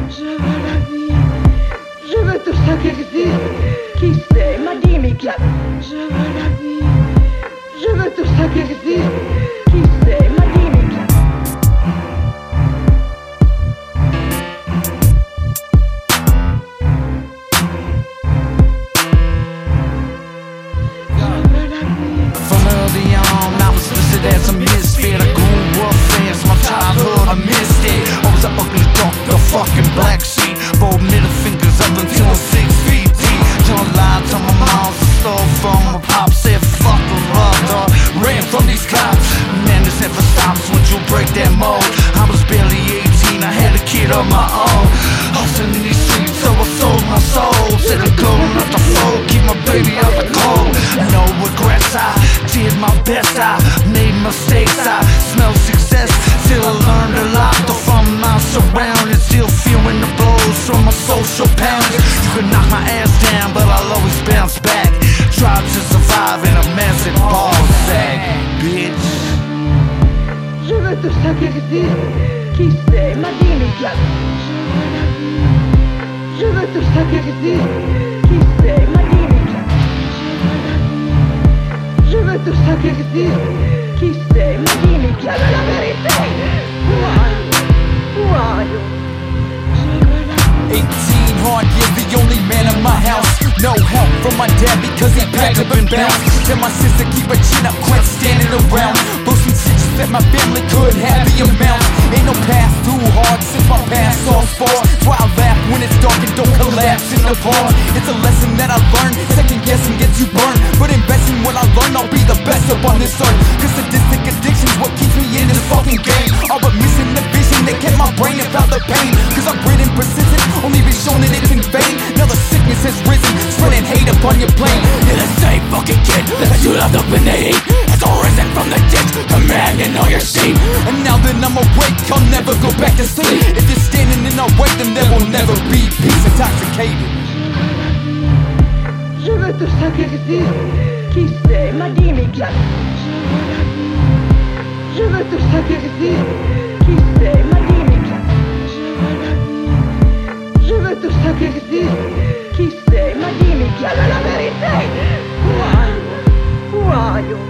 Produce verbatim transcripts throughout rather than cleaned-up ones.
Je veux la vie. Je veux tout ça qui existe. Qui sait, m'a dit Mika. Je veux la vie. Je veux tout ça qui existe. Qui sait, m'a dit Mika. From early on, I was listed as a misfit. I grew up fast, my childhood, I missed it. I was an ugly dog, the fucking black sheep. Both middle fingers up until I'm six feet deep. John lied to my mom, stole from my pop, said fuck the mother. Ran from these cops, man, this never stops once you break that mold. I was barely eighteen, I had a kid of my own. Hustling in these streets, so I sold my soul. Said I'm going out the fold, keep my baby out the cold. No regrets, I did my best, I made mistakes, I smelled success. Still I learned a lot, though from my surroundings. Still feeling the blows from my social pounding. You can knock my ass down, but I'll always bounce back. Try to survive in a massive ball sack, bitch. Je veux tout ça qui existe. Qui sait, m'a dit Mika. Je veux tout ça qui existe. Qui sait, m'a dit Mika. Je veux tout ça qui existe. Qui sait, m'a dit Mika. De la vérité. Who are you? Who are you? eighteen hard years, the only man in my house. No help from my dad because he packed up and bounced. Tell my sister keep her chin up, quit standing around. Boasting stitches that my family could have the amount. Ain't no path too hard since my past all far. That's why I laugh when it's dark and don't collapse in the bar. It's a lesson that I learned, second guessing gets you burned. But investing what I learned, I'll be the best up on this earth. Cause sadistic addiction's what keeps me in this fucking game. All but missing the vision that kept my brain and felt the pain. Cause I'm gritting persistent, only be shown that it's in vain. Now the sickness has risen, spreading hate upon your plane. You're the same fucking kid that you left up in the heat. Has arisen from the ditch, commanding all your sheep. And now that I'm awake, I'll never go back to sleep. If you're standing in our way, then there will never be peace. Intoxicated. Je veux tout ça qui existe. Qui sait, m'a dit Mika. Je veux tout ça qui existe. Qui sait, m'a dit Mika. Je veux tout ça qui existe. Qui sait, m'a dit Mika. De la vérité. Who are you? Who are you?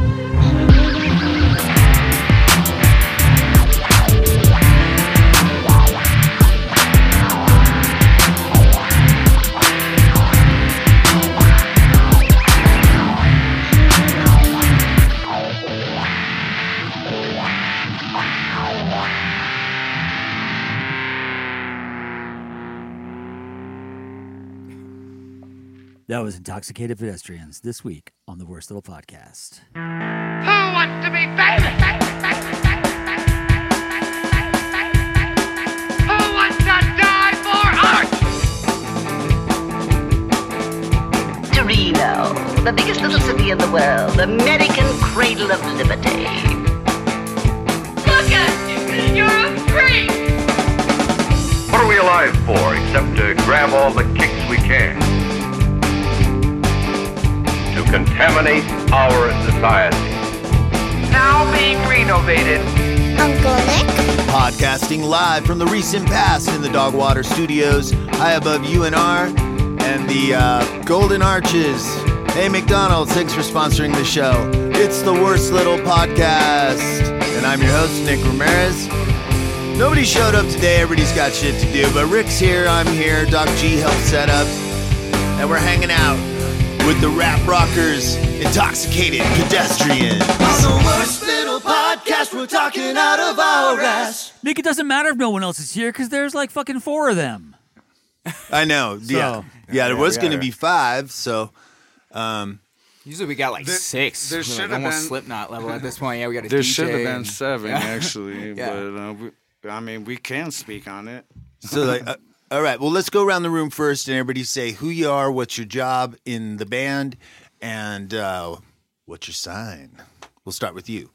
That was Intoxicated Pedestrians this week on the Worst Little Podcast. Who wants to be famous? Who wants to die for art? Torino, the biggest little city in the world, American cradle of liberty. Look at you! You're a freak! What are we alive for except to grab all the kicks we can? To contaminate our society. Now being renovated. Uncle Nick? Podcasting live from the recent past in the Dogwater Studios, high above U N R and the uh, Golden Arches. Hey, McDonald's, thanks for sponsoring the show. It's the Worst Little Podcast. And I'm your host, Nick Ramirez. Nobody showed up today, everybody's got shit to do, but Rick's here, I'm here, Doc G helped set up, and we're hanging out with the rap rockers, Intoxicated Pedestrians. On the Worst Little Podcast, we're talking out of our ass. Nick, it doesn't matter if no one else is here because there's like fucking four of them. I know, So- yeah. Yeah, there Yeah, was we going to are. be five, so... Um, Usually we got like There- six. there We're, should like, have almost been- Slipknot level at this point. Yeah, we got a There D J should have been and- seven, Yeah. actually. Yeah. But, uh, we, I mean, we can speak on it. so, like, uh, all right, well, let's go around the room first and everybody say who you are, what's your job in the band, and uh, what's your sign. We'll start with you.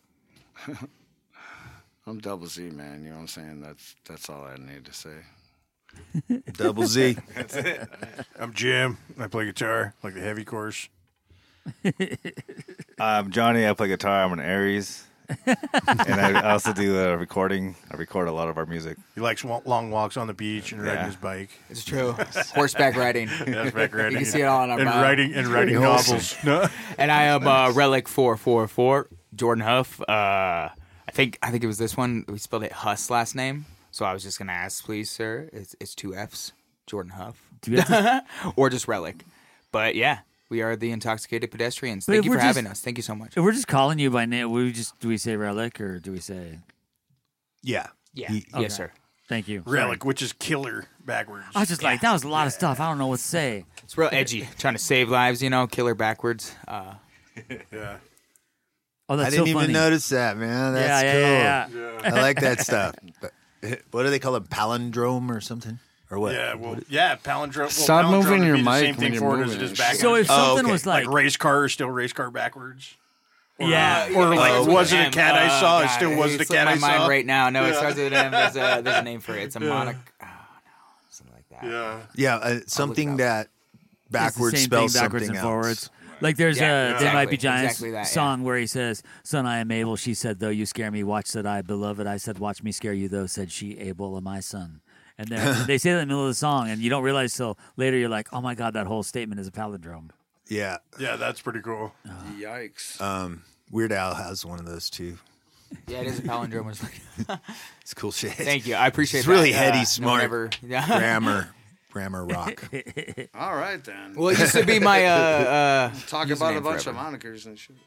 I'm Double Z, man. You know what I'm saying? That's that's all I need to say. Double Z. That's it. I'm Jim. I play guitar, like the heavy course. I'm Johnny. I play guitar. I'm an Aries. And I also do a recording. I record a lot of our music. He likes wa- long walks on the beach and riding Yeah. his bike. It's true. Horseback riding. Horseback riding. You can see it all on our and bio. writing and writing novels. No. And I am uh, Relic four four four, Jordan Huff. Uh, I think I think it was this one. We spelled it Huss last name. So I was just gonna ask, please, sir. It's, it's two F's. Jordan Huff. Do you have to- or just Relic. But yeah, we are the Intoxicated Pedestrians. But Thank if you we're for just- having us. Thank you so much. If we're just calling you by name, we just do we say Relic or do we say? Yeah. Yeah. He- Okay. Yes, sir. Thank you. Relic, which is killer backwards. I was just like, that was a lot of stuff. I don't know what to say. It's real edgy. Trying to save lives, you know, killer backwards. Uh, yeah. Oh, that's I didn't so even funny. notice that, man. That's Yeah, yeah, cool. yeah, yeah. I like that stuff. But, what do they call it? Palindrome or something? Or what? Yeah, well, yeah, palindrome. Well, Stop palindrome moving would your be the mic same when thing you're for it as moving it is and backwards. So if Oh, something okay. was like like, race car is still race car backwards. Or, yeah, Or like, it was it a M. cat I Oh, saw? It God, still wasn't a it slipped cat my I mind saw. right now. No, it Yeah. starts with an M. There's a, there's a name for it. It's a monoc. Oh, no. Something like that. Yeah. Yeah, uh, something that it's the backwards same spells thing backwards something and else. forwards. Like there's Yeah, a exactly, They Might Be Giants exactly that, yeah. song where he says, "Son, I am able." She said, "Though you scare me, watch," said I, "Beloved." I said, "Watch me scare you." Though said she, "Able, my son." And then they say that in the middle of the song, and you don't realize till later. You're like, "Oh my god, that whole statement is a palindrome." Yeah. Yeah, that's pretty cool. Yikes. Um, Weird Al has one of those too. Yeah, it is a palindrome. It's like- It's cool shit. Thank you. I appreciate It's that. really Uh, heady, no smart, one ever- yeah. grammar, grammar rock. All right, then. Well, it used to be my. Uh, uh, Talk username about a bunch forever. of monikers and shit.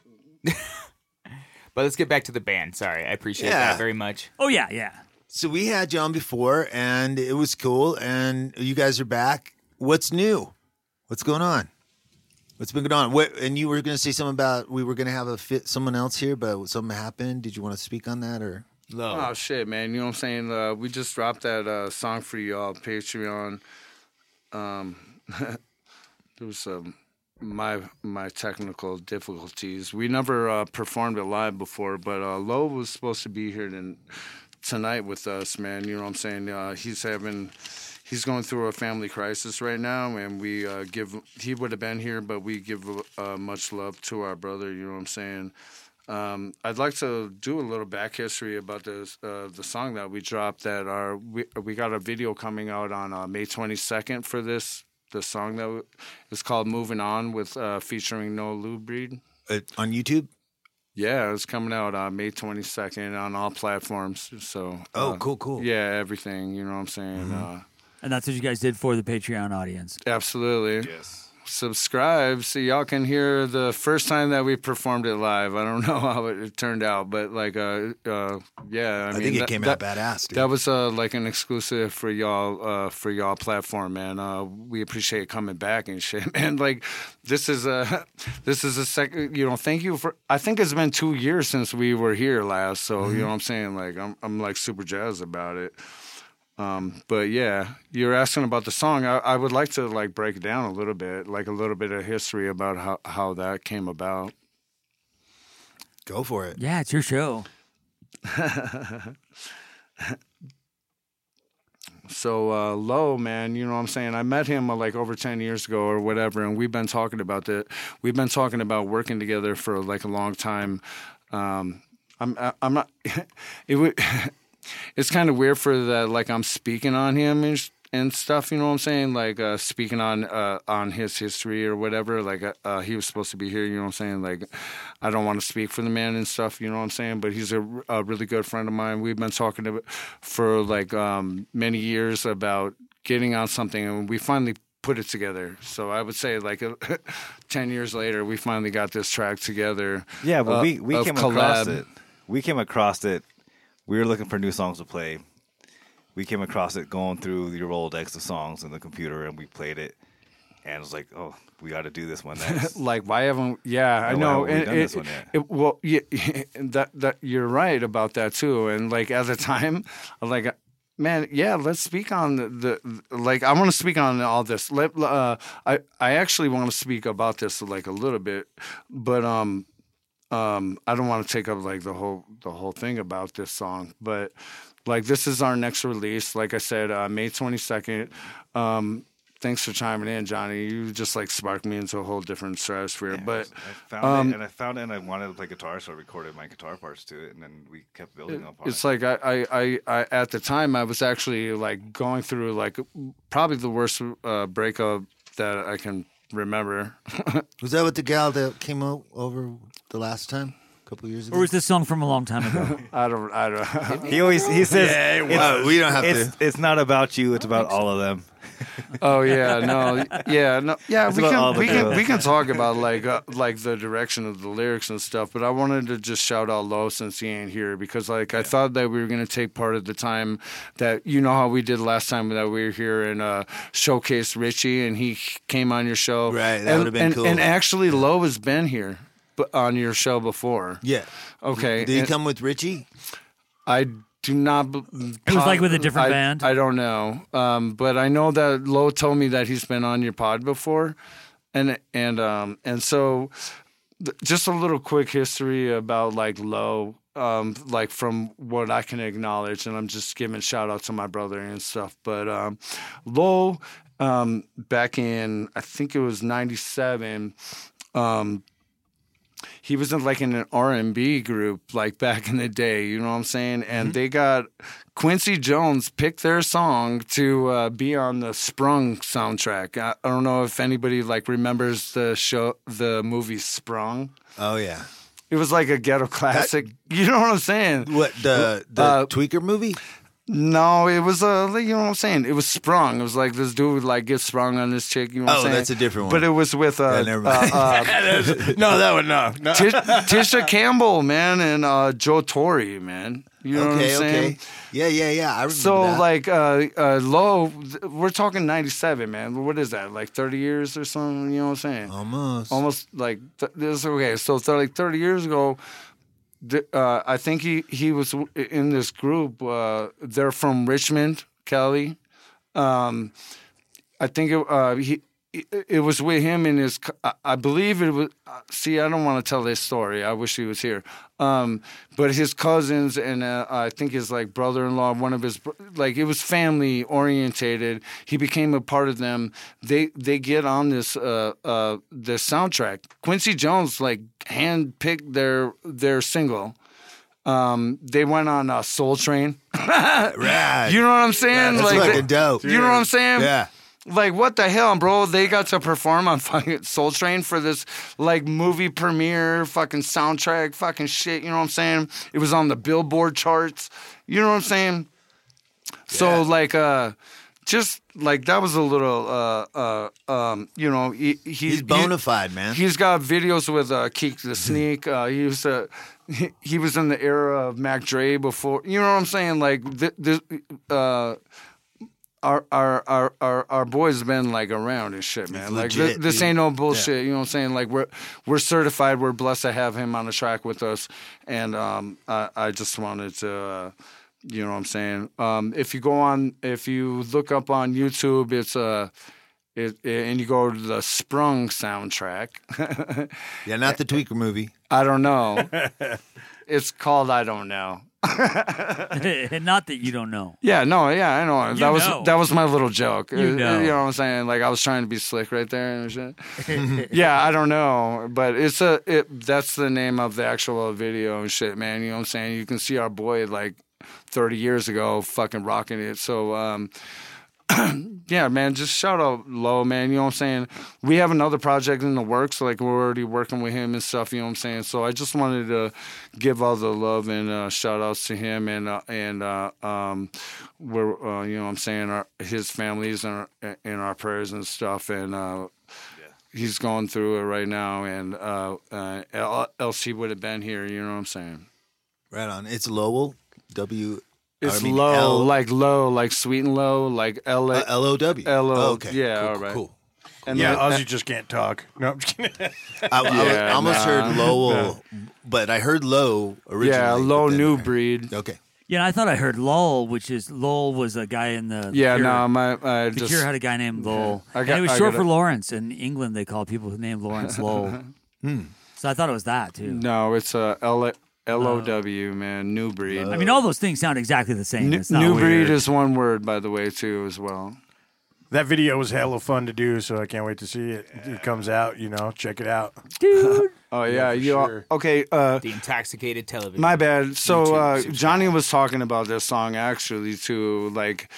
But let's get back to the band. Sorry, I appreciate Yeah. that very much. Oh yeah, yeah. So we had you on before, and it was cool. And you guys are back. What's new? What's going on? What's been going on? What? And you were going to say something about we were going to have a fit someone else here, but something happened. Did you want to speak on that or? Oh shit, man! You know what I'm saying? Uh, we just dropped that uh, song for y'all, Patreon. Um, there was um, my my technical difficulties. We never uh, performed it live before, but uh, Lo was supposed to be here then, tonight with us, man. You know what I'm saying? Uh, he's having. He's going through a family crisis right now, and we uh, give. He would have been here, but we give uh, much love to our brother. You know what I'm saying? Um, I'd like to do a little back history about this, uh, the song that we dropped. That our we we got a video coming out on uh, May twenty-second for this. The song that w- is called "Moving On" with uh, featuring Noah Lubreed uh, on YouTube. Yeah, it's coming out on May twenty-second on all platforms. So oh, uh, cool, cool. Yeah, everything. You know what I'm saying? Mm-hmm. Uh, And that's what you guys did for the Patreon audience. Absolutely. Yes. Subscribe so y'all can hear the first time that we performed it live. I don't know how it, it turned out, but like, uh, uh yeah. I, I mean, think it that, came that, out badass, dude. That was uh, like an exclusive for y'all, uh, for y'all platform, man. Uh, we appreciate coming back and shit, man. Like, this is a, this is a second. You know, thank you for. I think it's been two years since we were here last, so Mm-hmm. you know what I'm saying. Like, I'm, I'm like super jazzed about it. Um, but yeah, you're asking about the song. I, I would like to like break it down a little bit, like a little bit of history about how, how that came about. Go for it. Yeah, it's your show. So uh, Lo, man, you know what I'm saying? I met him uh, like over ten years ago or whatever, and we've been talking about that. We've been talking about working together for like a long time. Um, I'm I, I'm not. It would. It's kind of weird for that. Like I'm speaking on him and, sh- and stuff. You know what I'm saying? Like uh, speaking on uh, on his history or whatever. Like uh, he was supposed to be here. You know what I'm saying? Like I don't want to speak for the man and stuff. You know what I'm saying? But he's a, a really good friend of mine. We've been talking to, for like um, many years about getting on something, and we finally put it together. So I would say like ten years later, we finally got this track together. Yeah, but uh, we, we of came collab. across it. We came across it. We were looking for new songs to play. We came across it going through your Rolodex of songs in the computer, and we played it. And it was like, oh, we got to do this one next. Like, why haven't? Yeah, I why know. haven't we And done it- this one yet? it- well, yeah, that that you're right about that too. And like at the time, I'm like, man, yeah, let's speak on the, the like. I want to speak on all this. Let uh, I I actually want to speak about this like a little bit, but um. Um, I don't want to take up like the whole the whole thing about this song, but like this is our next release. Like I said, uh, May twenty-second. Um, thanks for chiming in, Johnny. You just like sparked me into a whole different stratosphere. Yeah, but I found um, it, and I found it, and I wanted to play guitar, so I recorded my guitar parts to it, and then we kept building up on it's it. like I, I, I, I, at the time, I was actually like going through like probably the worst uh, breakup that I can remember. Was that with the gal that came o- over the last time? A couple years ago? Or was this song from a long time ago? I don't. I don't. He always he says, Yeah, it it's- was. we don't have it's, to. It's not about you. It's about all of them. Oh yeah, no, yeah, no, yeah. It's We about all can the we can girls. we can talk about like uh, like the direction of the lyrics and stuff. But I wanted to just shout out Lo since he ain't here because like I thought that we were gonna take part of the time that you know how we did last time that we were here and uh, showcase Richie and he came on your show. Right, that And- would've been and, cool. And actually, Lo has been here, but on your show before. Yeah. Okay. Did he and- come with Richie? I do not. b- It was like with a different I- band? I don't know, um, but I know that Lo told me that he's been on your pod before, and and um and so th- just a little quick history about like Lo. Um, like from what I can acknowledge, and I'm just giving shout out to my brother and stuff. But um, Lo, um, back in I think it was ninety-seven, um, he was in like in an R and B group like back in the day, you know what I'm saying? And they got Quincy Jones picked their song to uh, be on the Sprung soundtrack. I, I don't know if anybody like remembers the show, the movie Sprung. Oh, yeah. It was like a ghetto classic. you know what I'm saying? What, the, the Uh, Tweaker movie? No, it was uh, you know what I'm saying. It was sprung. It was like this dude would like get sprung on this chick. You know what Oh, I'm saying? that's a different one. But it was with uh, Yeah, never uh, mind. uh, no, that one, no. no. Tish, Tisha Campbell, man, and uh, Joe Torre, man. You know okay, what I'm saying? okay. Yeah, yeah, yeah. I remember So that. like uh, uh, Lo, we're talking ninety-seven, man. What is that? Like thirty years or something? You know what I'm saying? Almost. Almost like th- this. Okay, so th- like thirty years ago. th- Uh, I think he, he was in this group. Uh, they're from Richmond, Cali. Um, I think it, uh, he it, it was with him and his. co- I, I believe it was. uh, See, I don't want to tell this story. I wish he was here. Um, but his cousins and uh, I think his like brother-in-law, one of his br- like it was family orientated. He became a part of them. They they get on this uh uh the soundtrack. Quincy Jones like handpicked their their single. Um, they went on uh, Soul Train. Right. You know what I'm saying? That's like fucking they- dope. You know what I'm saying? Yeah. Like what the hell, bro? They got to perform on fucking Soul Train for this like movie premiere, fucking soundtrack, fucking shit. You know what I'm saying? It was on the Billboard charts. You know what I'm saying? So like, uh, just like that was a little, uh, uh, um, you know, he, he, He's bona fide, man. He's got videos with uh, Keek the Sneak. Uh, he was uh, he, he was in the era of Mac Dre before. You know what I'm saying? Like th- this, uh, our our our our our boys been like around and shit, man. Like legit, thi- this dude. ain't no bullshit. You know what I'm saying? Like we're we're certified. We're blessed to have him on the track with us, and um, I I just wanted to. Uh, you know what I'm saying? Um, if you go on, if you look up on YouTube, it's uh, it, it and you go to the Sprung soundtrack. Yeah, not the Tweaker movie. I don't know. It's called I don't know. Not that you don't know. Yeah, no, yeah, I know. You that was know. that was my little joke. You Uh, know. you know what I'm saying? Like I was trying to be slick right there and shit. Yeah, I don't know, but it's a it. That's the name of the actual video and shit, man. You know what I'm saying? You can see our boy like thirty years ago, fucking rocking it. So. um Yeah, man, just shout out Lo, man. You know what I'm saying? We have another project in the works. Like, we're already working with him and stuff, you know what I'm saying? So I just wanted to give all the love and uh, shout outs to him and, uh, and uh, um, we're, uh, you know what I'm saying, our, his families and our, in our prayers and stuff. And uh, he's going through it right now. And uh, uh, el- else he would have been here, you know what I'm saying? Right on. It's Lowell. W. It's I mean, low, L- like low, like sweet and low, like L A. Uh, L O W. L O. Oh, okay. Yeah, Cool, all cool, right. cool. And yeah, then- Ozzy just can't talk. No, I'm just kidding. I, I- Yeah, I almost nah. heard Lowell, but I heard Low originally. Yeah, low but then- new breed. Okay. Yeah, I thought I heard Lowell, which is Lowell was a guy in the Yeah, Cure. no, my I The just Cure had a guy named Lowell. I and got- it was I short gotta- for Lawrence. In England, they call people who named Lawrence Lowell. So I thought it was that, too. no, it's a L L O W man, new breed. I mean, all those things sound exactly the same. New, It's not new weird. breed is one word, by the way, too, as well. That video was hella fun to do, so I can't wait to see it. It comes out, you know. Check it out. Dude. Oh, yeah. Yeah, for you all, sure. okay. Uh, The Intoxicated Television. my bad. So YouTube, uh, subscribe. Johnny was talking about this song actually too. Like,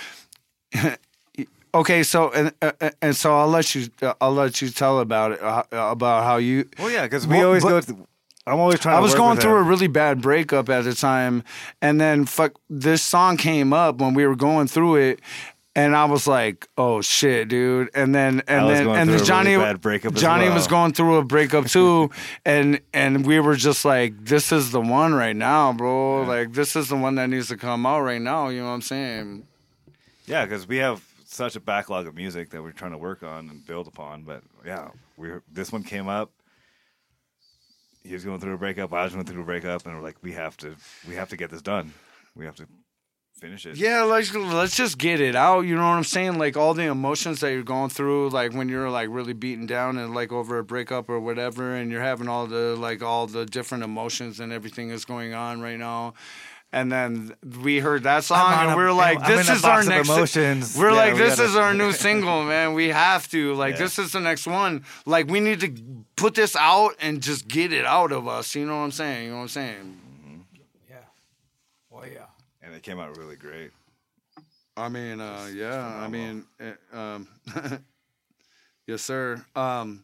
okay. So and uh, and so I'll let you uh, I'll let you tell about it uh, about how you. Well, yeah, because we Well, always but- go. Through, I'm always trying. I to was work going with through a him. really bad breakup at the time, and then fuck, this song came up when we were going through it, and I was like, "Oh shit, dude!" And then and I was then going and through then a Johnny really bad breakup as Johnny well. was going through a breakup too, and and we were just like, "This is the one right now, bro. Like this is the one that needs to come out right now." You know what I'm saying? Yeah, because we have such a backlog of music that we're trying to work on and build upon. But yeah, we this one came up. He was going through a breakup. I was going through a breakup, and we're like, we have to, we have to get this done. We have to finish it. Yeah, let's let's just get it out. You know what I'm saying? Like all the emotions that you're going through, like when you're like really beaten down and like over a breakup or whatever, and you're having all the like all the different emotions and everything is going on right now. And then we heard that song, I'm on and a- we were like, I'm "This in a is our box of next." emotions. We're Yeah, like, we "This gotta- is our new single, man. We have to like, Yeah. this is the next one. Like, we need to put this out and just get it out of us." You know what I'm saying? You know what I'm saying? Yeah. Oh, yeah. And it came out really great. I mean, uh, yeah. I mean, uh, um, yes, sir. Um,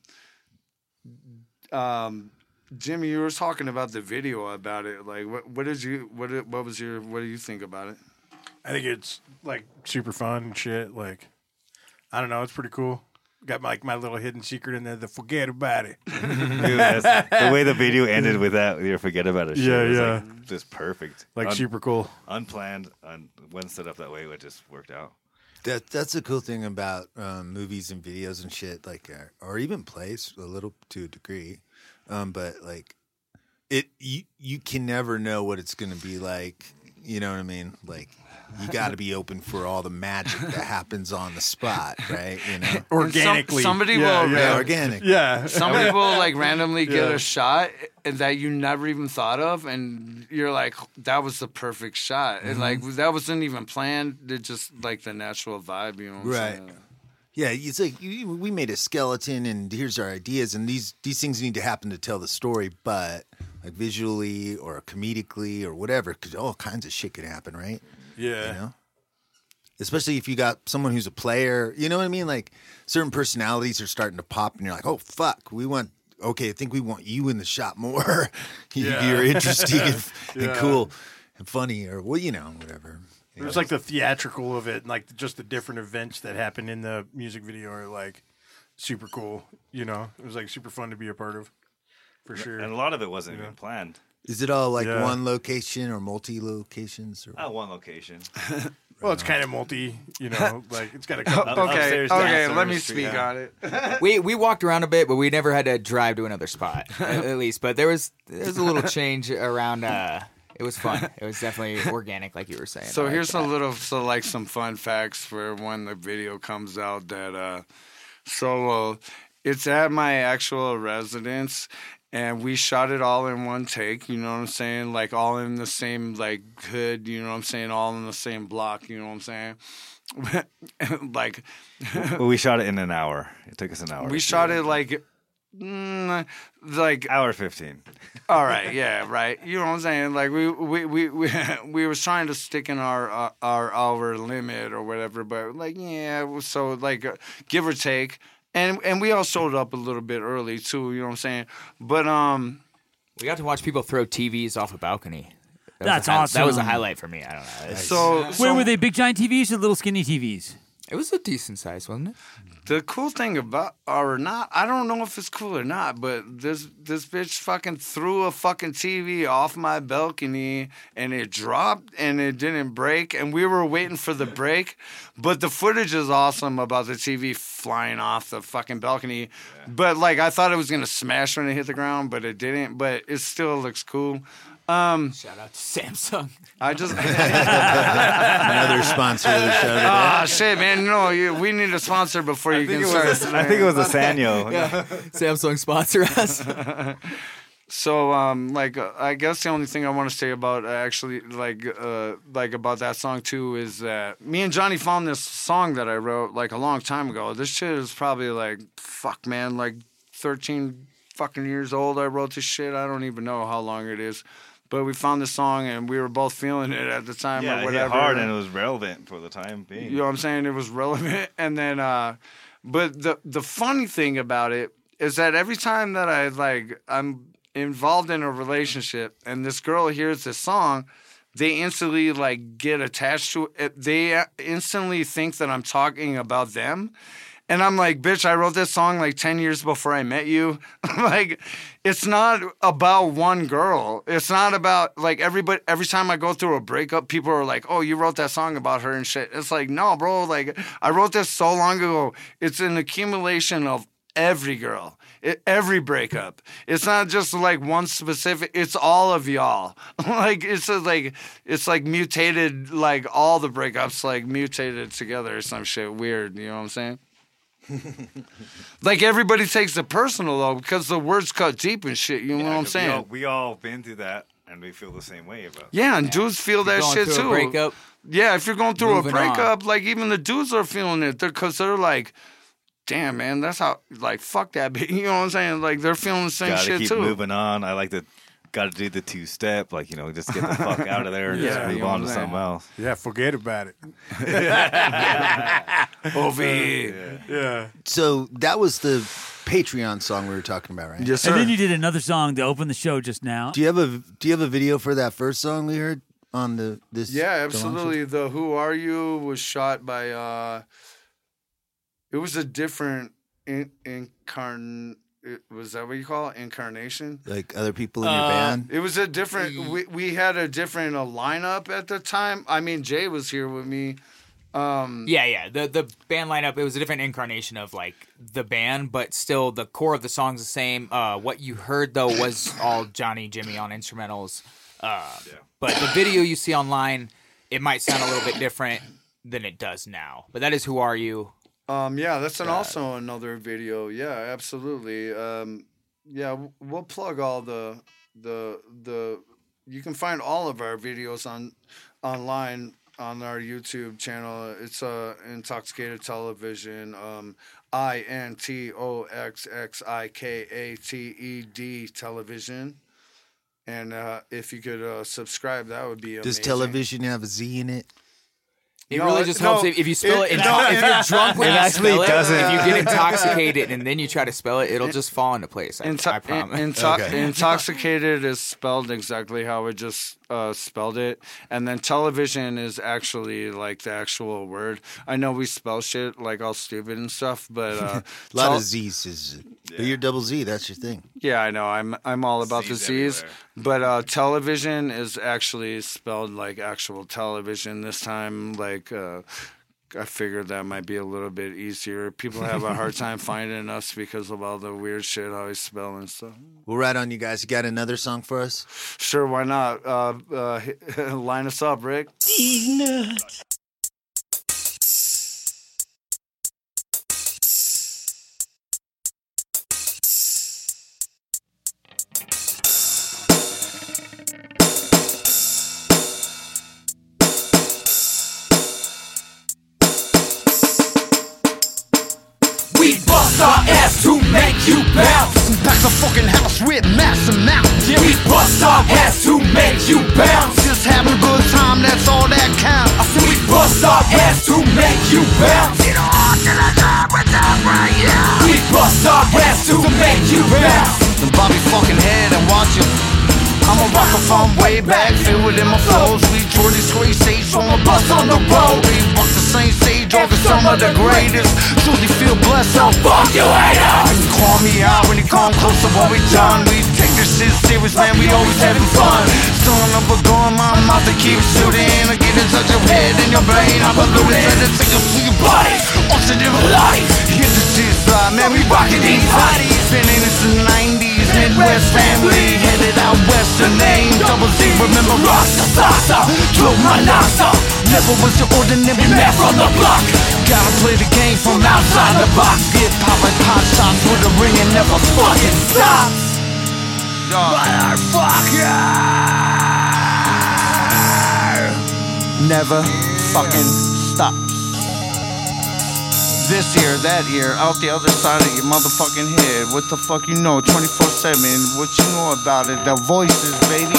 um, Jimmy, you were talking about the video about it. Like, what, what did you, what, did- what was your, what do you think about it? I think it's like super fun and shit. Like, I don't know, it's pretty cool. Got like my little hidden secret in there. The forget about it. Dude, that's, the way the video ended with that, you forget about it. Yeah, was yeah. Like, just perfect. Like super cool. Unplanned. Un, when set up that way, it just worked out. That that's the cool thing about um, movies and videos and shit, like uh, or even plays a little to a degree, um, but like it you you can never know what it's going to be like. You know what I mean? Like you got to be open for all the magic that happens on the spot, right? You know, Organically. Some, somebody Yeah, will, yeah, organic. Yeah. Some people like randomly get Yeah. a shot that you never even thought of, and you're like, "That was the perfect shot," and like that wasn't even planned. It just like the natural vibe, you know? What I'm Right. saying? Yeah, it's like you, we made a skeleton, and here's our ideas, and these these things need to happen to tell the story, but like visually or comedically or whatever, because all kinds of shit can happen, right? Yeah. You know, especially if you got someone who's a player, you know what I mean? Like certain personalities are starting to pop, and you're like, oh fuck, we want. Okay, I think we want you in the shot more. You- Yeah. You're interesting and, and Yeah. cool and funny, or well, you know, whatever. It was like the theatrical of it, and like just the different events that happen in the music video are like super cool. You know, it was like super fun to be a part of, for sure. And a lot of it wasn't even planned. Is it all like Yeah. one location or multi locations? Or Not one location. Well, it's kind of multi, you know, like it's got a couple. Up- Okay, upstairs, okay. downstairs, Let me street, speak yeah. on it. We we walked around a bit, but we never had to drive to another spot, at, at least. But there was there was a little change around. Uh, it was fun. It was definitely organic, like you were saying. So I like here's a that. little, so like some fun facts for when the video comes out. That uh, so uh, it's at my actual residence, and we shot it all in one take. You know what I'm saying? Like all in the same like hood. You know what I'm saying? All in the same block. You know what I'm saying? Like Well, we shot it in an hour. It took us an hour. we shot it like. Mm, like hour fifteen. all right, yeah, right. You know what I'm saying? Like we we we we, we was trying to stick in our uh, our hour limit or whatever, but like yeah, so like uh, give or take, and and we all showed up a little bit early too. You know what I'm saying? But um, We got to watch people throw T Vs off a balcony. That was That's a hi- awesome. That was a highlight for me. I don't know. It's- so, so Where were they? Big giant T Vs or little skinny T Vs? It was a decent size, wasn't it? the cool thing about or not, I don't know if it's cool or not, but this this bitch fucking threw a fucking T V off my balcony and it dropped and it didn't break, and we were waiting for the break, but the footage is awesome about the T V flying off the fucking balcony. But like I thought it was gonna smash when it hit the ground, but it didn't. But it still looks cool. Um, Shout out to Samsung. I just another sponsor of the show today. ah shit, man. No, you, we need a sponsor before you I think, can it start. was a, I think it was a Sanyo. Yeah. Samsung sponsor us. So, um, like, uh, I guess the only thing I want to say about uh, actually, like, uh, like about that song too is that me and Johnny found this song that I wrote like a long time ago. This shit is probably like, fuck, man, like thirteen fucking years old. I wrote this shit. I don't even know how long it is, but we found this song and we were both feeling it at the time Yeah, or it whatever. hit hard and it was relevant for the time being. You know what I'm saying? It was relevant, and then, uh, but the the funny thing about it is that every time that I like, I'm involved in a relationship and this girl hears this song, they instantly like get attached to it. They instantly think that I'm talking about them. And I'm like, bitch, I wrote this song like ten years before I met you. Like, it's not about one girl. It's not about like everybody, every time I go through a breakup, people are like, oh, you wrote that song about her and shit. It's like, no, bro, like I wrote this so long ago. It's an accumulation of every girl. It, every breakup. It's not just like one specific. It's all of y'all. Like it's a, like it's like mutated. Like all the breakups like mutated together or some shit weird. You know what I'm saying? Like everybody takes it personal though because the words cut deep and shit. You know Yeah, what I'm 'cause saying? We all, we all been through that and we feel the same way about it. Yeah, and dudes feel If you're that going shit through a too. breakup, Yeah, if you're going through moving a breakup, like even the dudes are feeling it because they're, they're like, damn, man, that's how, like, fuck that bitch. You know what I'm saying? Like, they're feeling the same Gotta shit keep too. moving on. I like to, gotta do the two step, like, you know, just get the fuck out of there and just Yeah, move you know on what to I'm something saying? else. Yeah, forget about it. Over here. Yeah. So that was the Patreon song we were talking about, right? Yes, And sir. then you did another song to open the show just now. Do you have a Do you have a video for that first song we heard on the this? Yeah, the absolutely. The Who Are You was shot by, uh, it was a different in, incarn. It, was that what you call it? Incarnation? Like other people in your Uh, band? It was a different. We we had a different uh, lineup at the time. I mean, Jay was here with me. Um, yeah, yeah. The the band lineup, it was a different incarnation of like the band, but still the core of the song's the same. Uh, what you heard though was all Johnny Jimmy on instrumentals. Uh, yeah. But the video you see online, it might sound a little bit different than it does now. But that is Who Are You? Um, yeah, that's an, Uh, also another video. Yeah, absolutely. Um, yeah, w- we'll plug all the the the. You can find all of our videos on online on our YouTube channel. It's uh, Intoxicated Television. Um, I N T O X X I K A T E D Television. And uh, if you could uh, subscribe, that would be amazing. Does television have a Z in it? It No, really it- just helps no, if, if you spell it. it- in- no, if you're drunk when it you actually spell it, doesn't. if you get intoxicated and then you try to spell it, it'll just fall into place. I, Into- I promise. in- into- Okay. Intoxicated is spelled exactly how it just uh, spelled it. And then television is actually like the actual word. I know we spell shit like all stupid and stuff, but uh, A lot tel- of Z's is. But you're double Z. That's your thing. yeah, I know. I'm I'm all about the Z's Z's. everywhere. But uh, television is actually spelled like actual television this time. Like uh, I figured that might be a little bit easier. People have a hard time finding us because of all the weird shit I always spell and stuff. Well, right on, you guys. You got another song for us? Sure, why not? Uh, uh, line us up, Rick. We bust our ass to make you bounce. Pack the fucking house with massive amounts. Yeah. We bust our ass to make you bounce. Just having a good time, that's all that counts. I said we bust our ass to make you bounce. Get on to the top, what's up right here? We bust our ass to make you bounce. The Bobby fucking head and watch it. I'm a rocker from way back, feel it in my flows. We tour this great stage from a bus on the road. We walk the same stage over some of the greatest. Truly feel blessed, so fuck you haters. You call me out when you come close to what we done. We take this shit serious, man, we always having fun. Son of a gun, my mouth to keep shooting. I get inside your head and your brain, I'm a little bit to take you to your body. Oxygen of life, hit the shit slide, man, we rockin' these bodies. Been in this in the nineties, Midwest family, headed out west. The name double Z, remember Rasta Sasa, drove my Nasa. Never was your ordinary man from the block. Gotta play the game from outside the box. Get pop like pot shots with a ring and never fucking stops. Motherfucker! Never fucking stops. This ear, that ear, out the other side of your motherfucking head. What the fuck you know? twenty-four seven. What you know about it? The voices, baby.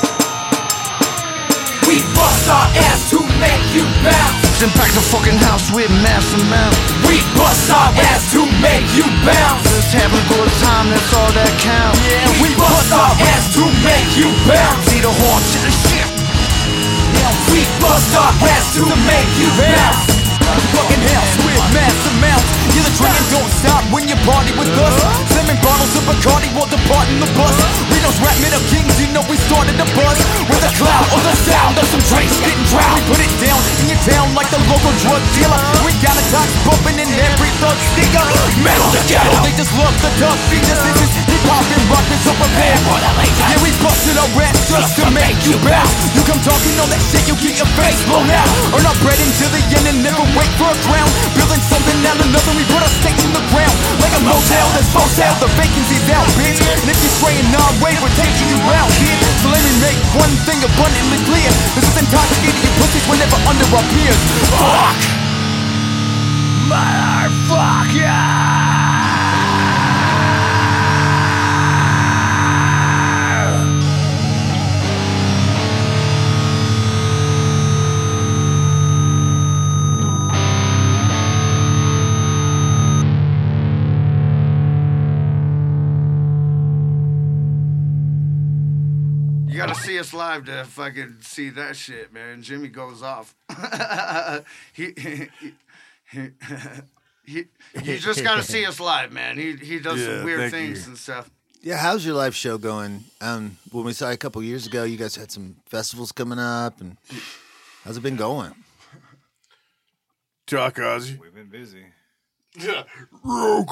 We bust our ass to make you bounce. Impact the fucking house with mass amounts. We bust our ass to make you bounce. Just having a good time, that's all that counts. Yeah, we bust our ass to make you bounce. See the horn to the shit. We bust our ass to make you bounce. Fucking house with mass amounts. Yeah, the drinking don't stop when you party with us. Slamming bottles of Bacardi while departing the bus. Reno's rap made up kings, you know we started a buzz. With a cloud or the sound of some drinks getting drowned. We put it down in your town like the local drug dealer. We got a tox bumping in every thug sticker. Metal to ghetto, they just love the tough features. This is hip hop and rock, so prepare for the later. Yeah, we busted our ass just to make you bounce. You come talking all that shit, you get your face blown out. Earn our bread until the end and never wait for a crown. Building something out of nothing, we put our stakes in the ground. Like a motel that's for sale, the vacancy's out, bitch. And if you're straying our way, we're taking you out, kid. So let me make one thing abundantly clear. This is intoxicating you pussies, we're never under our peers. Fuck! Motherfucker! You gotta see us live to fucking see that shit, man. Jimmy goes off. he, he, he, he, you just gotta see us live, man. He he does Yeah, some weird thank things you. and stuff. Yeah, how's your live show going? Um, when we saw you a couple years ago, you guys had some festivals coming up, and how's it been going? Talk, Ozzy. We've been busy. Yeah. Rogue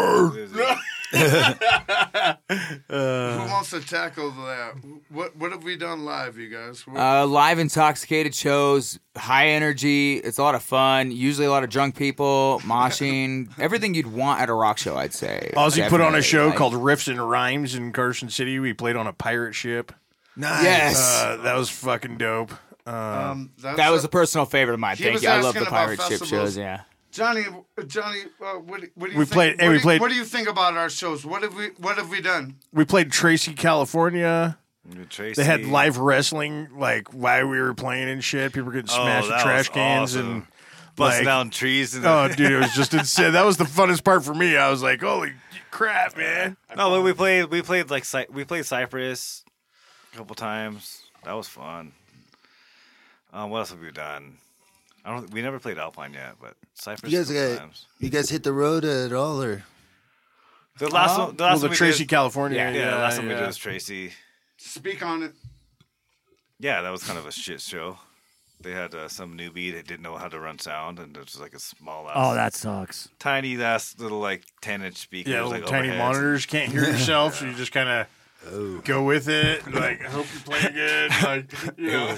Who wants to tackle that? What what have we done live, you guys? What- Uh, live intoxicated shows, high energy. It's a lot of fun. Usually a lot of drunk people, moshing, everything you'd want at a rock show, I'd say. Ozzy put on a Definitely. show Like- called Riffs and Rhymes in Carson City. We played on a pirate ship. Nice. Yes. Uh, that was fucking dope. Uh, Um, that's That was a- a personal favorite of mine. He Thank was you. I love asking the about pirate ship festivals. shows. Yeah. Johnny, Johnny, uh, what, what do you We think? played- hey, what we do, played- What do you think about our shows? What have we What have we done? we played Tracy, California. Tracy. They had live wrestling, like while we were playing and shit. People were getting Oh, smashed with that trash was cans awesome. and Busting like- down trees. And Oh, dude, it was just insane. That was the funnest part for me. I was like, holy crap, man. No, but we played. We played like Cy- we played Cypress a couple times. That was fun. Um, what else have we done? I don't. We never played Alpine yet, but Cypress. You guys a couple got, times. you guys hit the road at all, or The last Uh, one. The last well, the one we Tracy, did, California. Yeah, yeah. The last one we yeah. did was Tracy. Speak on it. Yeah, that was kind of a shit show. They had uh, some newbie that didn't know how to run sound, and it was like a small ass. Oh, that sucks. Tiny ass little like ten inch speakers. Yeah, like little tiny overheads. monitors, can't hear yourself, so you just kind of go with it. Like, I hope you're playing good. Like, you know.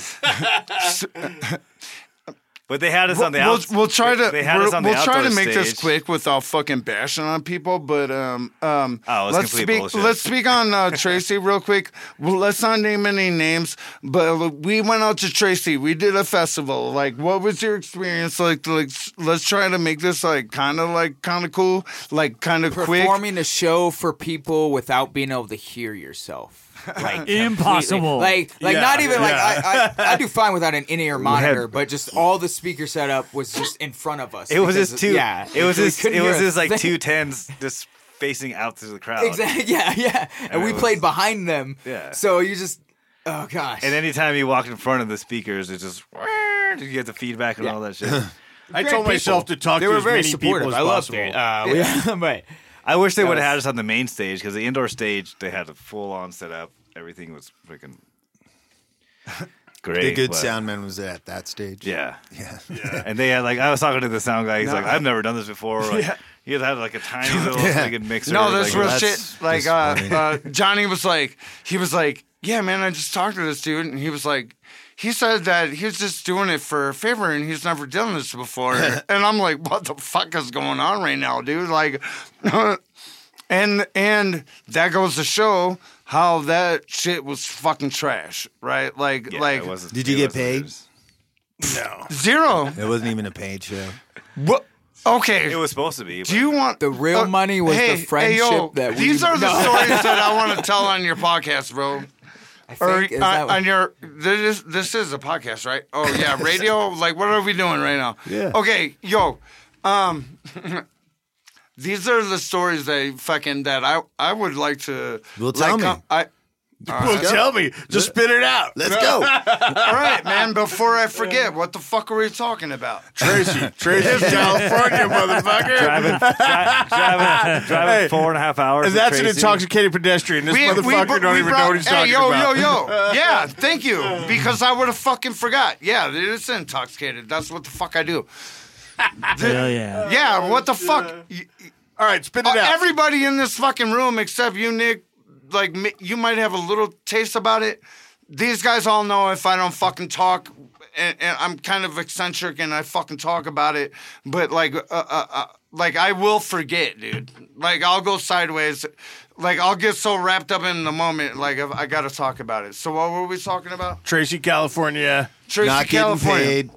But they had us on the we'll, outs- we'll try to They had we'll, us on the we'll try to outdoor make this stage. quick without fucking bashing on people. But um um Oh, it's let's complete speak bullshit. let's speak on uh, Tracy real quick. Well, let's not name any names, but we went out to Tracy. We did a festival. Like, what was your experience like? Like, let's try to make this like kind of like kind of cool, like kind of quick. Performing a show for people without being able to hear yourself. Like Impossible. Like, like Yeah, not even like yeah. I, I, I do fine without an in-ear had- monitor, but just all the speaker setup was just in front of us. It was because- his two. Yeah, It was we his. couldn't It was hear a his like thing. two tens just facing out to the crowd. Exactly. Yeah, yeah. And, And we it was- played behind them. Yeah. So you just, oh gosh. And anytime you walk in front of the speakers, it just you get the feedback and Yeah. all that shit. I Great told myself people. to talk They to were as very many supportive. people as I loved possible. it. Uh, we- but I wish they That would have was- had us on the main stage because the indoor stage they had a full on setup. Everything was freaking great. the good but- sound man was at that stage? Yeah. Yeah. Yeah. And they had like I was talking to the sound guy. He's like, I've never done this before. Like, Yeah. He had had like a tiny little Yeah. friggin' mixer. No, that's like, real that's shit. Like just uh, funny. uh, Johnny was like, he was like, yeah, man, I just talked to this dude, and he was like, he said that he was just doing it for a favor, and he's never done this before. And I'm like, what the fuck is going on right now, dude? Like, and and that goes to show how that shit was fucking trash, right? Like, Yeah, like, it wasn't- Did you it get wasn't paid? just- No. Zero. It wasn't even a paid show. What? Okay. It was supposed to be. Do you want the real uh, money was hey, the friendship hey, yo, that we these are the No. stories that I want to tell on your podcast, bro. I think, Or is on, that on your this is, this is a podcast, right? Oh yeah, radio. Like, what are we doing right now? Yeah. Okay, yo, um, these are the stories that fucking that I I would like to. Well, tell like, me. com- I. All Well, right. tell me. Just spit it out. Let's go. All right, man. Before I forget, what the fuck are we talking about? Tracy. Tracy, California, motherfucker. driving, dri- driving, driving Hey, four and a half hours. And with that's an Tracy. intoxicated pedestrian. This motherfucker br- don't we even brought- know what he's hey, talking yo, about. yo, yo. Yeah, thank you. Because I would have fucking forgot. Yeah, it is intoxicated. That's what the fuck I do. Hell yeah. Yeah, what the fuck? Y- All right, spit it Uh, out. Everybody in this fucking room except you, Nick, like, mi- you might have a little taste about it. These guys all know if I don't fucking talk, and, and I'm kind of eccentric and I fucking talk about it, but like, uh, uh, uh, like I will forget, dude. Like, I'll go sideways. Like, I'll get so wrapped up in the moment, like, if I gotta talk about it. So what were we talking about? Tracy, California. Tracy, Not getting California. paid.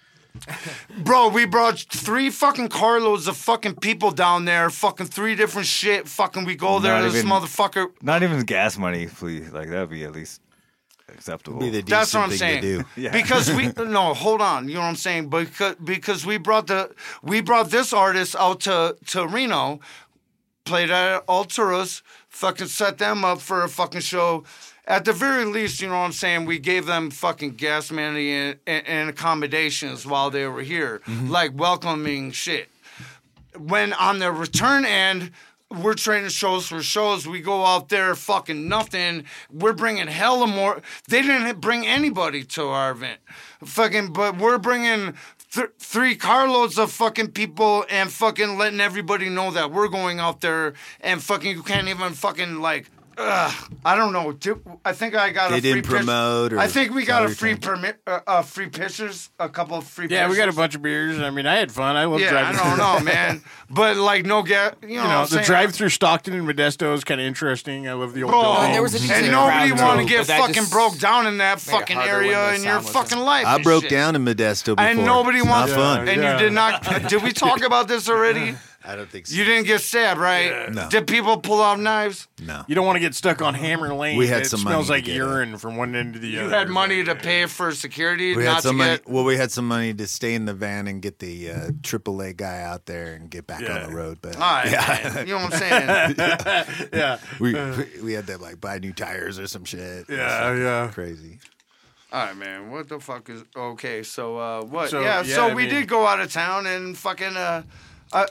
Bro, we brought three fucking carloads of fucking people down there, fucking three different shit. Fucking, we go there, Not this even- motherfucker. Not even gas money, please. Like that'd be at least acceptable. Be the That's what I'm decent saying. thing to do. Yeah. Because we no, hold on. You know what I'm saying? Because because we brought the we brought this artist out to to Reno, played at Alturas, fucking set them up for a fucking show. At the very least, you know what I'm saying, we gave them fucking gas money and, and, and accommodations while they were here, like welcoming shit. When on the return end, we're trading shows for shows. We go out there, fucking nothing. We're bringing hella more. They didn't bring anybody to our event, fucking. But we're bringing th- three carloads of fucking people and fucking letting everybody know that we're going out there and fucking. You can't even fucking like. Ugh, I don't know. Did- I think I got They a free didn't pitch- promote or I think we got sell a your free drink. permit, uh, uh, free pictures, a couple of free. Yeah, we got a pictures. bunch of beers. I mean, I had fun. I love Yeah, driving. I don't know, man. But like no gas, you know, You what know, I'm the saying? drive through Stockton and Modesto is kind of interesting. I love the old Bro, buildings. there was a decent and nobody crowd, want to too, get but that fucking just broke down in that made it fucking harder when area the in your sound wasn't- fucking life. I and broke shit. down in Modesto before. And nobody It's wants not fun. And Yeah. you did not. Did we talk about this already? I don't think so. You didn't get stabbed, right? No. Did people pull out knives? No. You don't want to get stuck on Hammer Lane. We had it some smells money like to get urine from one end to the You other. had money to pay for security, We not had some to money. get. Well, we had some money to stay in the van and get the uh, triple A guy out there and get back Yeah. on the road. But All right, man. You know what I'm saying? yeah, we we had to like buy new tires or some shit. yeah, yeah. Crazy. All right, man. What the fuck is okay? So uh, what? So, yeah, yeah, So I we mean- did go out of town and fucking uh, uh,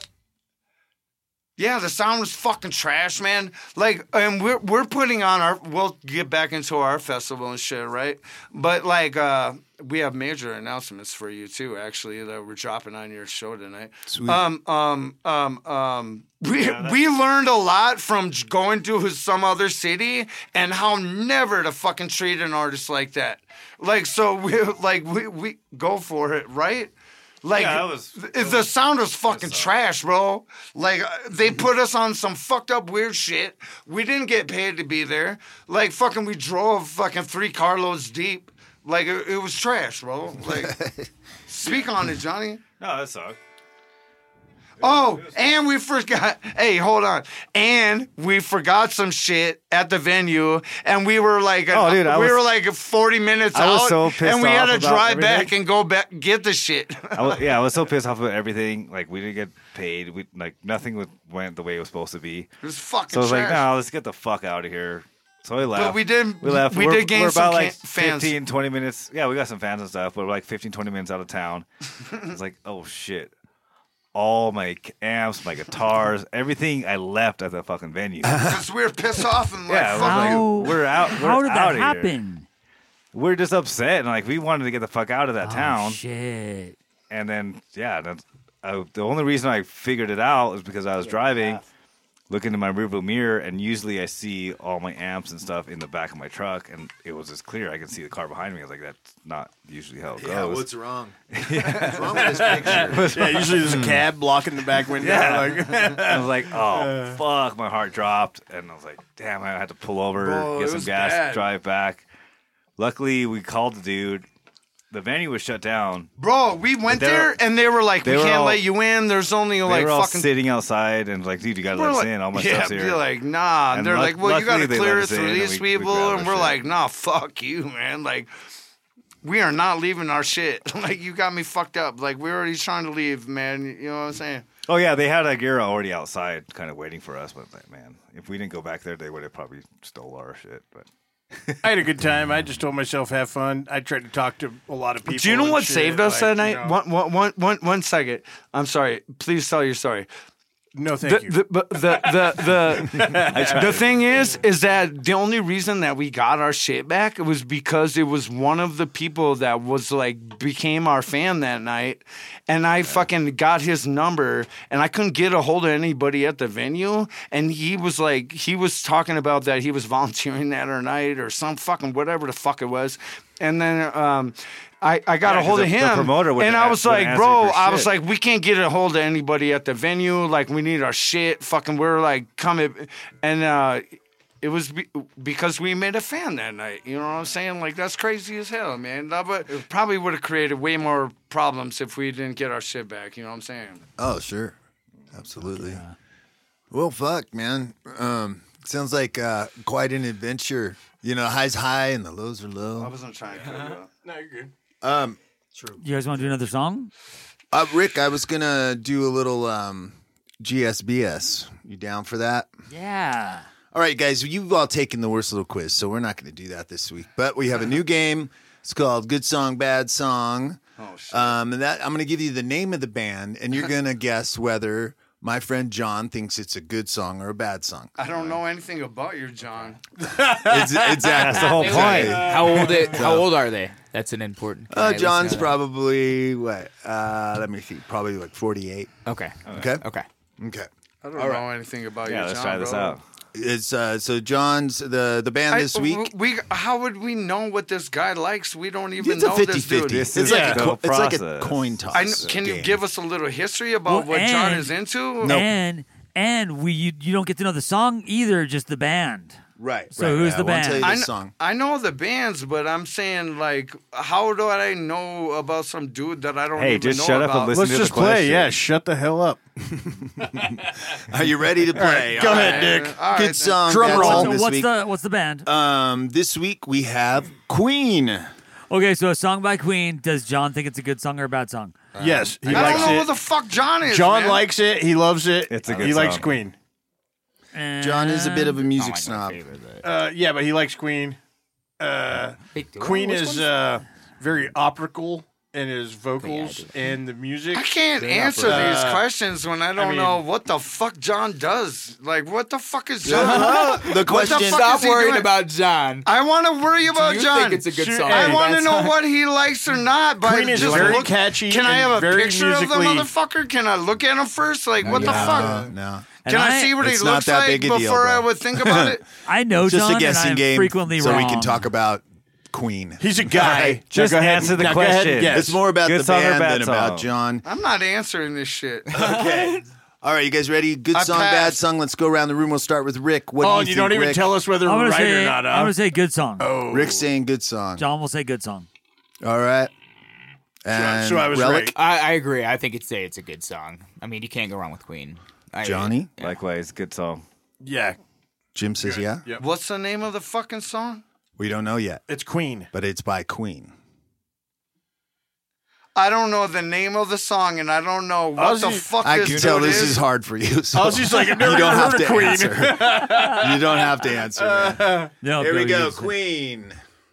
yeah, the sound was fucking trash, man. Like, and we're we're putting on our. We'll get back into our festival and shit, right? But like, uh, we have major announcements for you too. Actually, that we're dropping on your show tonight. Sweet. Um, um, um, um. We we learned a lot from j- going to some other city and how never to fucking treat an artist like that. Like, so we like we we go for it, right? Like, Yeah, that was- th- the sound was fucking trash, bro. Like, uh, they put us on some fucked up weird shit. We didn't get paid to be there. Like, fucking, we drove fucking three carloads deep. Like, it, it was trash, bro. Like, speak on it, Johnny. No, that sucked. Oh, and we forgot. Hey, hold on. And we forgot some shit at the venue, and we were like, Oh, dude, I we was- were like forty minutes I was out, so pissed and we had off to about drive back everything. and go back get the shit. I was, yeah, I was so pissed off about everything. Like we didn't get paid. We like nothing was, went the way it was supposed to be. It was fucking So I was trash. like, no, let's get the fuck out of here. So we left. But we did. We left. We we're, did gain we're some about ca- like fans. fifteen, twenty minutes. Yeah, we got some fans and stuff, but we're like fifteen, twenty minutes out of town. It's like, oh shit. All my amps, my guitars, everything I left at the fucking venue. Because we were pissed off and like, Yeah, fuck we're, you. like, we're out. We're How did out that of here. happen? We're just upset and like we wanted to get the fuck out of that Oh, town. shit. And then yeah, that's, uh, the only reason I figured it out is because I was driving. look into my rearview mirror, and usually I see all my amps and stuff in the back of my truck, and it was just clear. I can see the car behind me. I was like, that's not usually how it Yeah, goes. what's wrong? What's wrong with this picture? Yeah, usually there's a cab blocking the back window. Yeah. Like, I was like, oh, Uh. fuck. My heart dropped. And I was like, damn, I had to pull over, Bro, get it some was gas, bad. drive back. Luckily, we called the dude. The venue was shut down. Bro, we went They were- there and they were like, they "We were can't all- let you in. There's only They like were all fucking." sitting outside and like, dude, you gotta We're let us like, in. All my yeah, stuff's here. they're like, nah. And And they're luck- like, well, you gotta luckily they clear let it us in through and these we- we people, grabbed our and we're shit. like, nah, fuck you, man. Like, we are not leaving our shit. Like, you got me fucked up. Like, we're already trying to leave, man. You know what I'm saying? Oh yeah, they had Aguirre already outside, kind of waiting for us. But like, man, if we didn't go back there, they would have probably stole our shit. But I had a good time. I just told myself, have fun. I tried to talk to a lot of people. Do you know and what shit, saved us like, that you night? know. One, one, one, one, one second. I'm sorry. Please tell your story. No, thank the, you. The, but the the the, the thing is, is that the only reason that we got our shit back was because it was one of the people that was like became our fan that night, and I fucking got his number, and I couldn't get a hold of anybody at the venue, and he was like, he was talking about that he was volunteering that or night or some fucking whatever the fuck it was, and then um. I, I got Yeah, a hold 'cause of the- the him, promoter wouldn't and I a- was wouldn't like, answer bro, for I was shit. like, we can't get a hold of anybody at the venue. Like, we need our shit. Fucking, we're like coming, and uh, it was be- because we made a fan that night. You know what I'm saying? Like, that's crazy as hell, man. That would- it probably would have created way more problems if we didn't get our shit back. You know what I'm saying? Oh, sure. Absolutely. Well, fuck, man. Um, sounds like uh, quite an adventure. You know, highs high and the lows are low. I wasn't trying to cut you off. No, you're good. Um, True. You guys want to do another song? uh, Rick, I was gonna do a little um, G S B S. You down for that? Yeah. All right, guys. You've all taken the worst little quiz, so we're not going to do that this week. But we have a new game. It's called Good Song, Bad Song. Oh shit. Um, and that I'm going to give you the name of the band, and you're going to guess whether my friend John thinks it's a good song or a bad song. I don't know anything about you, John. It's, exactly. That's the whole point. How old? It, how old are they? That's an important. Uh, Can I John's listen to probably what? Uh, let me see. Probably like forty-eight. that? Okay. Okay. Okay. Okay. I don't All know right. anything about yeah, you, let's John. try this bro. out. It's uh, so John's the the band I- this week. We how would we know what this guy likes? We don't even It's a know this fifty-fifty. dude. This It's is like the a co- it's like a process. coin toss. I kn- can you game. give us a little history about Well, what John and- is into? Nope. And and we you, you don't get to know the song either, just the band. Right. So right, who's right. the I won't tell band? you I this kn- song. I know the bands, but I'm saying like, how do I know about some dude that I don't Hey, even just know shut up about? and listen Let's to just the play. question. Yeah, shut the hell up. Are you ready to play? Go All ahead, right. Dick. All right, Good then. song. Drum bad roll. song So this what's week. the what's the band? Um, this week we have Queen. Okay, so a song by Queen. Does John think it's a good song or a bad song? Yes, he I likes don't know it. who the fuck John is. John man. likes it. He loves it. It's a good He likes song. Queen. John is a bit of a music my snob. favorite, but- Uh, yeah, but he likes Queen. Uh, Wait, do I? Queen Which is one's- uh, very operical in his vocals do. and the music. I can't Big answer opera. these Uh, questions when I don't mean- know what the fuck John does. Like, what the fuck is John? the What the question. fuck Stop is he worrying doing? about John. I want to worry about Do you John. think it's a good Sure, song? hey, I want to Bad know song? what he likes or not. By Queen is just very look, catchy Can I and have a very picture musically- of the motherfucker? Can I look at him first? Like, what the No, fuck? no. Can And I, I- see what he It's not looks that like big a deal, before I bro. would think about it? I know It's just John, a guessing and I'm game, frequently so wrong. we can talk about Queen. He's a guy. Just Now go ahead- answer the now go ahead and question. guess. It's more about Good the song or band bad than about song? John. I'm not answering this shit. Okay. All right, you guys ready? Good I song, bad passed. song. Let's go around the room. We'll start with Rick. What Oh, do and you you think, don't even Rick? tell us whether I'm we're gonna right say or not. I'm Huh? gonna say good song. Oh, Rick's saying good song. John will say good song. All right. And so I was Relic? right. I, I agree. I think it's say it's a good song. I mean, you can't go wrong with Queen. I, Johnny? Likewise, good song. Yeah, Jim says yeah. Yep. What's the name of the fucking song? We don't know yet, it's Queen. but it's by Queen. I don't know the name of the song, and I don't know what I'll the see- fuck I this can tell dude this is. is hard for you. So I was just like, I've never you don't even have heard to of Queen. answer. You don't have to answer. Man. No, Here we Bill, go, you say- Queen.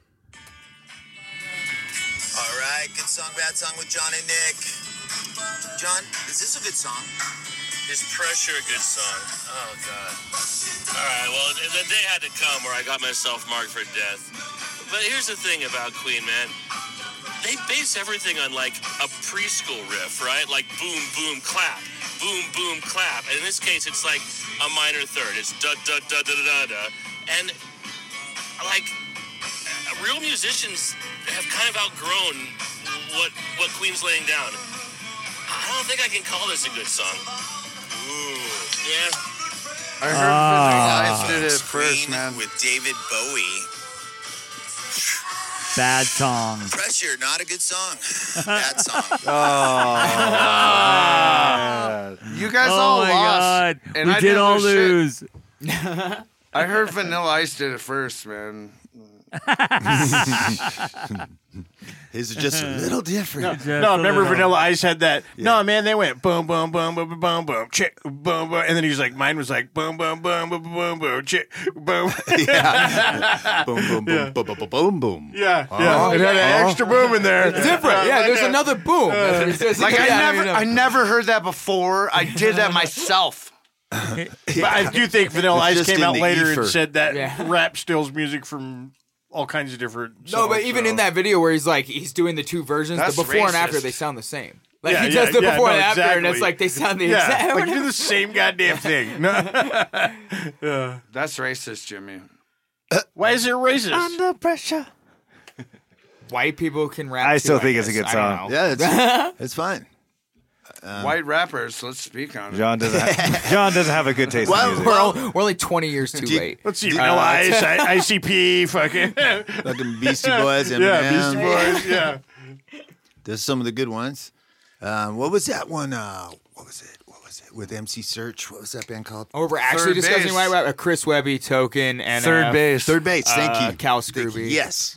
All right, good song, bad song with John and Nick. John, is this a good song? Is Pressure a good song? Oh, God. All right, well, the day had to come where I got myself marked for death. But here's the thing about Queen, man. They base everything on, like, a preschool riff, right? Like, boom, boom, clap. Boom, boom, boom clap. And in this case, it's like a minor third. It's da da da da da da. And like real musicians have kind of outgrown what what Queen's laying down. I don't think I can call this a good song. Ooh, yeah. I heard Ah. Vanilla Ice did it first, man. With David Bowie. Bad song. Pressure, not a good song. Bad song. Oh, you guys Oh all my lost. God. And We I did all shit. lose. I heard Vanilla Ice did it first, man. His is just a little different. No, no, remember Vanilla Ice had that? No, man, they went boom, boom, boom, boom, boom, boom, boom, chick, boom, boom, and then he was like, mine was like boom, boom, boom, boom, boom, boom, chick, boom. Yeah. Boom, boom, boom, boom, boom, boom, boom, boom. Yeah, yeah. It had an extra boom in there. It's different. Yeah, there's another boom. Like I never, I never heard that before. I did that myself. But I do think Vanilla It's Ice just came in out the later ether. and said that Yeah. rap steals music from all kinds of different. No, but songs, even so. in that video where he's like he's doing the two versions, That's the before and after racist. they sound the same. Like Yeah, he yeah, does the yeah, before no, and after, and exactly. it's like they sound the yeah, exact. like you do the same goddamn thing. Yeah. That's racist, Jimmy. Why is it racist? Under pressure. White people can rap. I too, still think it's a guess. good I don't song. know. Yeah, it's, it's fine. Um, White rappers, let's speak on it. John doesn't. Have, John doesn't have a good taste Well, in music. We're, all, we're only twenty years too Do you- late. Let's see, Uh, Vanilla Ice, I- I C P, fucking, Fucking Beastie Boys, Eminem. yeah, Beastie Boys, yeah. There's some of the good ones. Um, what was that one? Uh, what was it? What was it? With M C Search. What was that band called? Oh, we're actually Third discussing base. white rap. Uh, Chris Webby, Token, and Third uh, base. Third Base. Thank uh, you. Cal Thank you. Scrooby. Yes.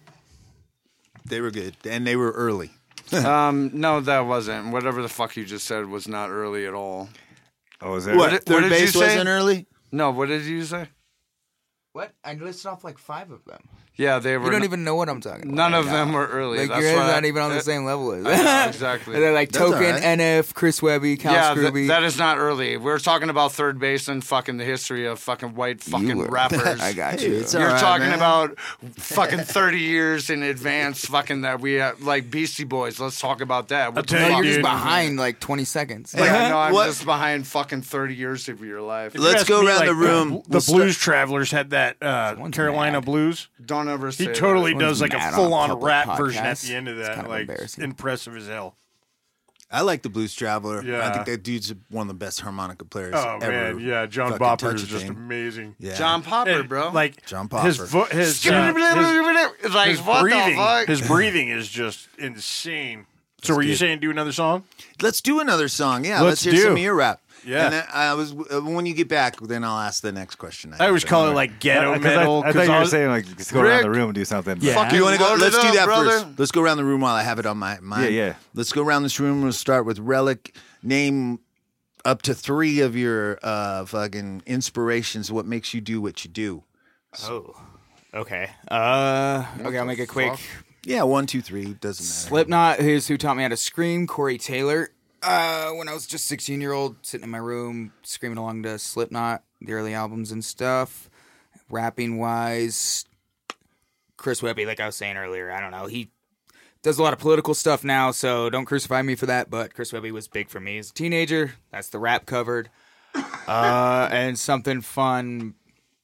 They were good. And they were early. Um, no, that wasn't. Whatever the fuck you just said was not early at all. Oh, is that? What? did- Third what did Base you say? wasn't early? No, what did you say? What? I listed off like five of them. Yeah, they were. You don't n- even know what I'm talking about. None right of now. them were early. Like That's you're why not I- even on the uh, same level as. I know, exactly. They're like That's all Token, right. N F, Chris Webby, Cal Yeah, th- Scrooby. that is not early. We're talking about Third Base and fucking the history of fucking white fucking were. rappers. I got Hey, you. it's You're all right, talking man. about fucking thirty years in advance, fucking that we have, like Beastie Boys. Let's talk about that. What the tell you, fuck? You're just dude. behind like twenty seconds. Yeah, no, I'm What? just behind fucking thirty years of your life. If you Let's ask go me, around like, the room. The We'll Blues Travelers had that uh, one's Carolina mad. Blues. Don't ever say He totally that. does One's like a mad on a full-on public rap version at podcast. the end of It's that. kind of Like embarrassing. impressive as hell. I like the Blues Traveler. Yeah. I think that dude's one of the best harmonica players Oh ever. man, yeah, John fucking Bopper touch is a just thing. amazing. Yeah. John Popper, And, bro. Like John his Popper. vo- his, uh, his, It's like, his what the breathing, fuck? his breathing is just insane. So were you good. saying do another song? Let's do another song. Yeah, Let's let's, hear do. some of your rap. Yeah. And then I was uh, when you get back, then I'll ask the next question. I always have. call it like ghetto I, 'cause metal. I, I 'cause thought you I were was- saying like just go Rick. around the room and do something. Yeah. But- You want to go? Load Let's it do up, that brother. first. Let's go around the room while I have it on my mind. Yeah, yeah. Let's go around this room. We'll start with Relic. Name up to three of your uh, fucking inspirations. What makes you do what you do? Oh, okay. Uh, okay, I'll make it quick. Yeah, one, two, three. Doesn't matter. Slipknot is who taught me how to scream. Corey Taylor. Uh, when I was just sixteen year old, sitting in my room, screaming along to Slipknot, the early albums and stuff. Rapping wise, Chris Webby, like I was saying earlier, I don't know. He does a lot of political stuff now, so don't crucify me for that. But Chris Webby was big for me as a teenager. That's the rap covered. Uh, and something fun.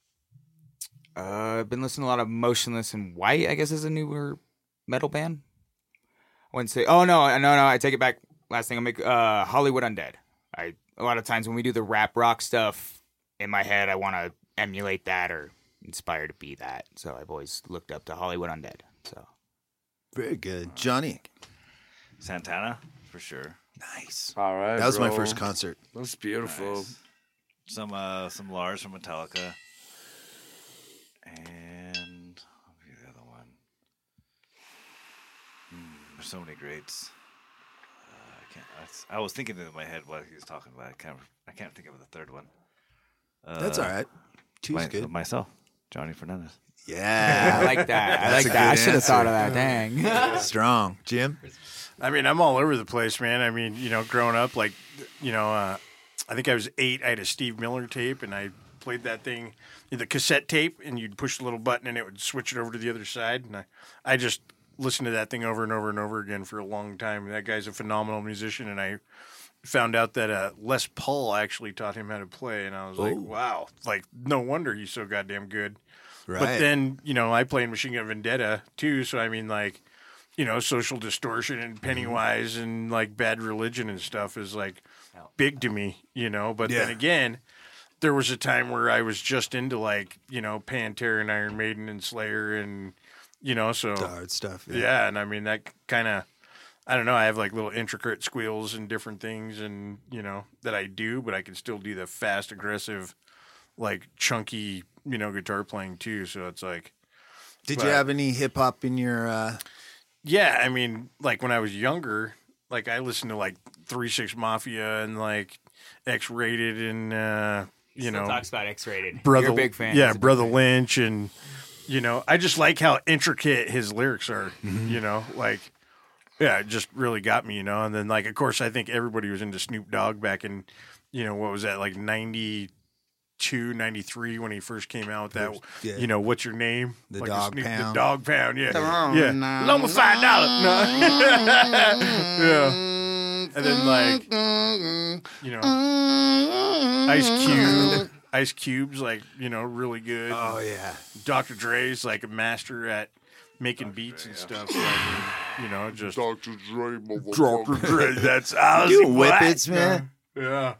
Uh, I've been listening to a lot of Motionless in White, I guess is a newer metal band. I wouldn't say, oh no, no, no, I take it back. Last thing I'll make, uh, Hollywood Undead. I A lot of times when we do the rap rock stuff, in my head, I want to emulate that or inspire to be that. So I've always looked up to Hollywood Undead. So Very good, Johnny. Santana for sure. Nice. All right, That was my bro. first concert. That's beautiful. Nice. Some uh, some Lars from Metallica, and what would be the other one? Hmm, there's so many greats. Uh, I can't. I, s- I was thinking in my head what he was talking about. I can't. I can't think of the third one. Uh, That's all right. Two's my- good. Myself, Johnny Fernandez. Yeah, I like that. I That's like a that. I good should have thought of answer. that. Dang. Strong, Jim. I mean, I'm all over the place, man. I mean, you know, growing up, like, you know, uh, I think I was eight. I had a Steve Miller tape, and I played that thing, the cassette tape, and you'd push the little button, and it would switch it over to the other side. And I, I just listened to that thing over and over and over again for a long time. That guy's a phenomenal musician, and I found out that uh, Les Paul actually taught him how to play, and I was like, Oh. wow, like no wonder he's so goddamn good. Right. But then, you know, I play in Machine Gun Vendetta too, so I mean, like, you know, Social Distortion and Pennywise and like Bad Religion and stuff is like big to me, you know. But then Yeah. again, there was a time where I was just into like, you know, Pantera and Iron Maiden and Slayer and, you know, so The hard stuff, yeah. Yeah, and I mean that kind of, I don't know. I have like little intricate squeals and different things, and you know that I do, but I can still do the fast, aggressive, like chunky, you know, guitar playing too. So it's like, Did but- you have any hip hop in your? Uh... Yeah, I mean, like when I was younger, like I listened to like Three Six Mafia and like X Rated and uh, you Still know talks about X-Rated. Brother, You're a big fan. Yeah, He's a big Brother Lynch, and you know, I just like how intricate his lyrics are. You know, like. Yeah, it just really got me, you know. And then, like, of course, I think everybody was into Snoop Dogg back in, you know, what was that, like ninety-two, ninety-three when he first came out with that, Yeah. you know, What's Your Name? The Like Dog Snoop, Pound. The Dog Pound, yeah. Oh, yeah. no, Loan me five dollars. No. yeah. And then, like, you know, Ice Cube. Ice Cube's, like, you know, really good. Oh, yeah. Doctor Dre's, like, a master at making beats and stuff. So, I mean, you know, just Doctor Dre, Doctor Dre, that's Ozzy You Black. whippets, man. Yeah.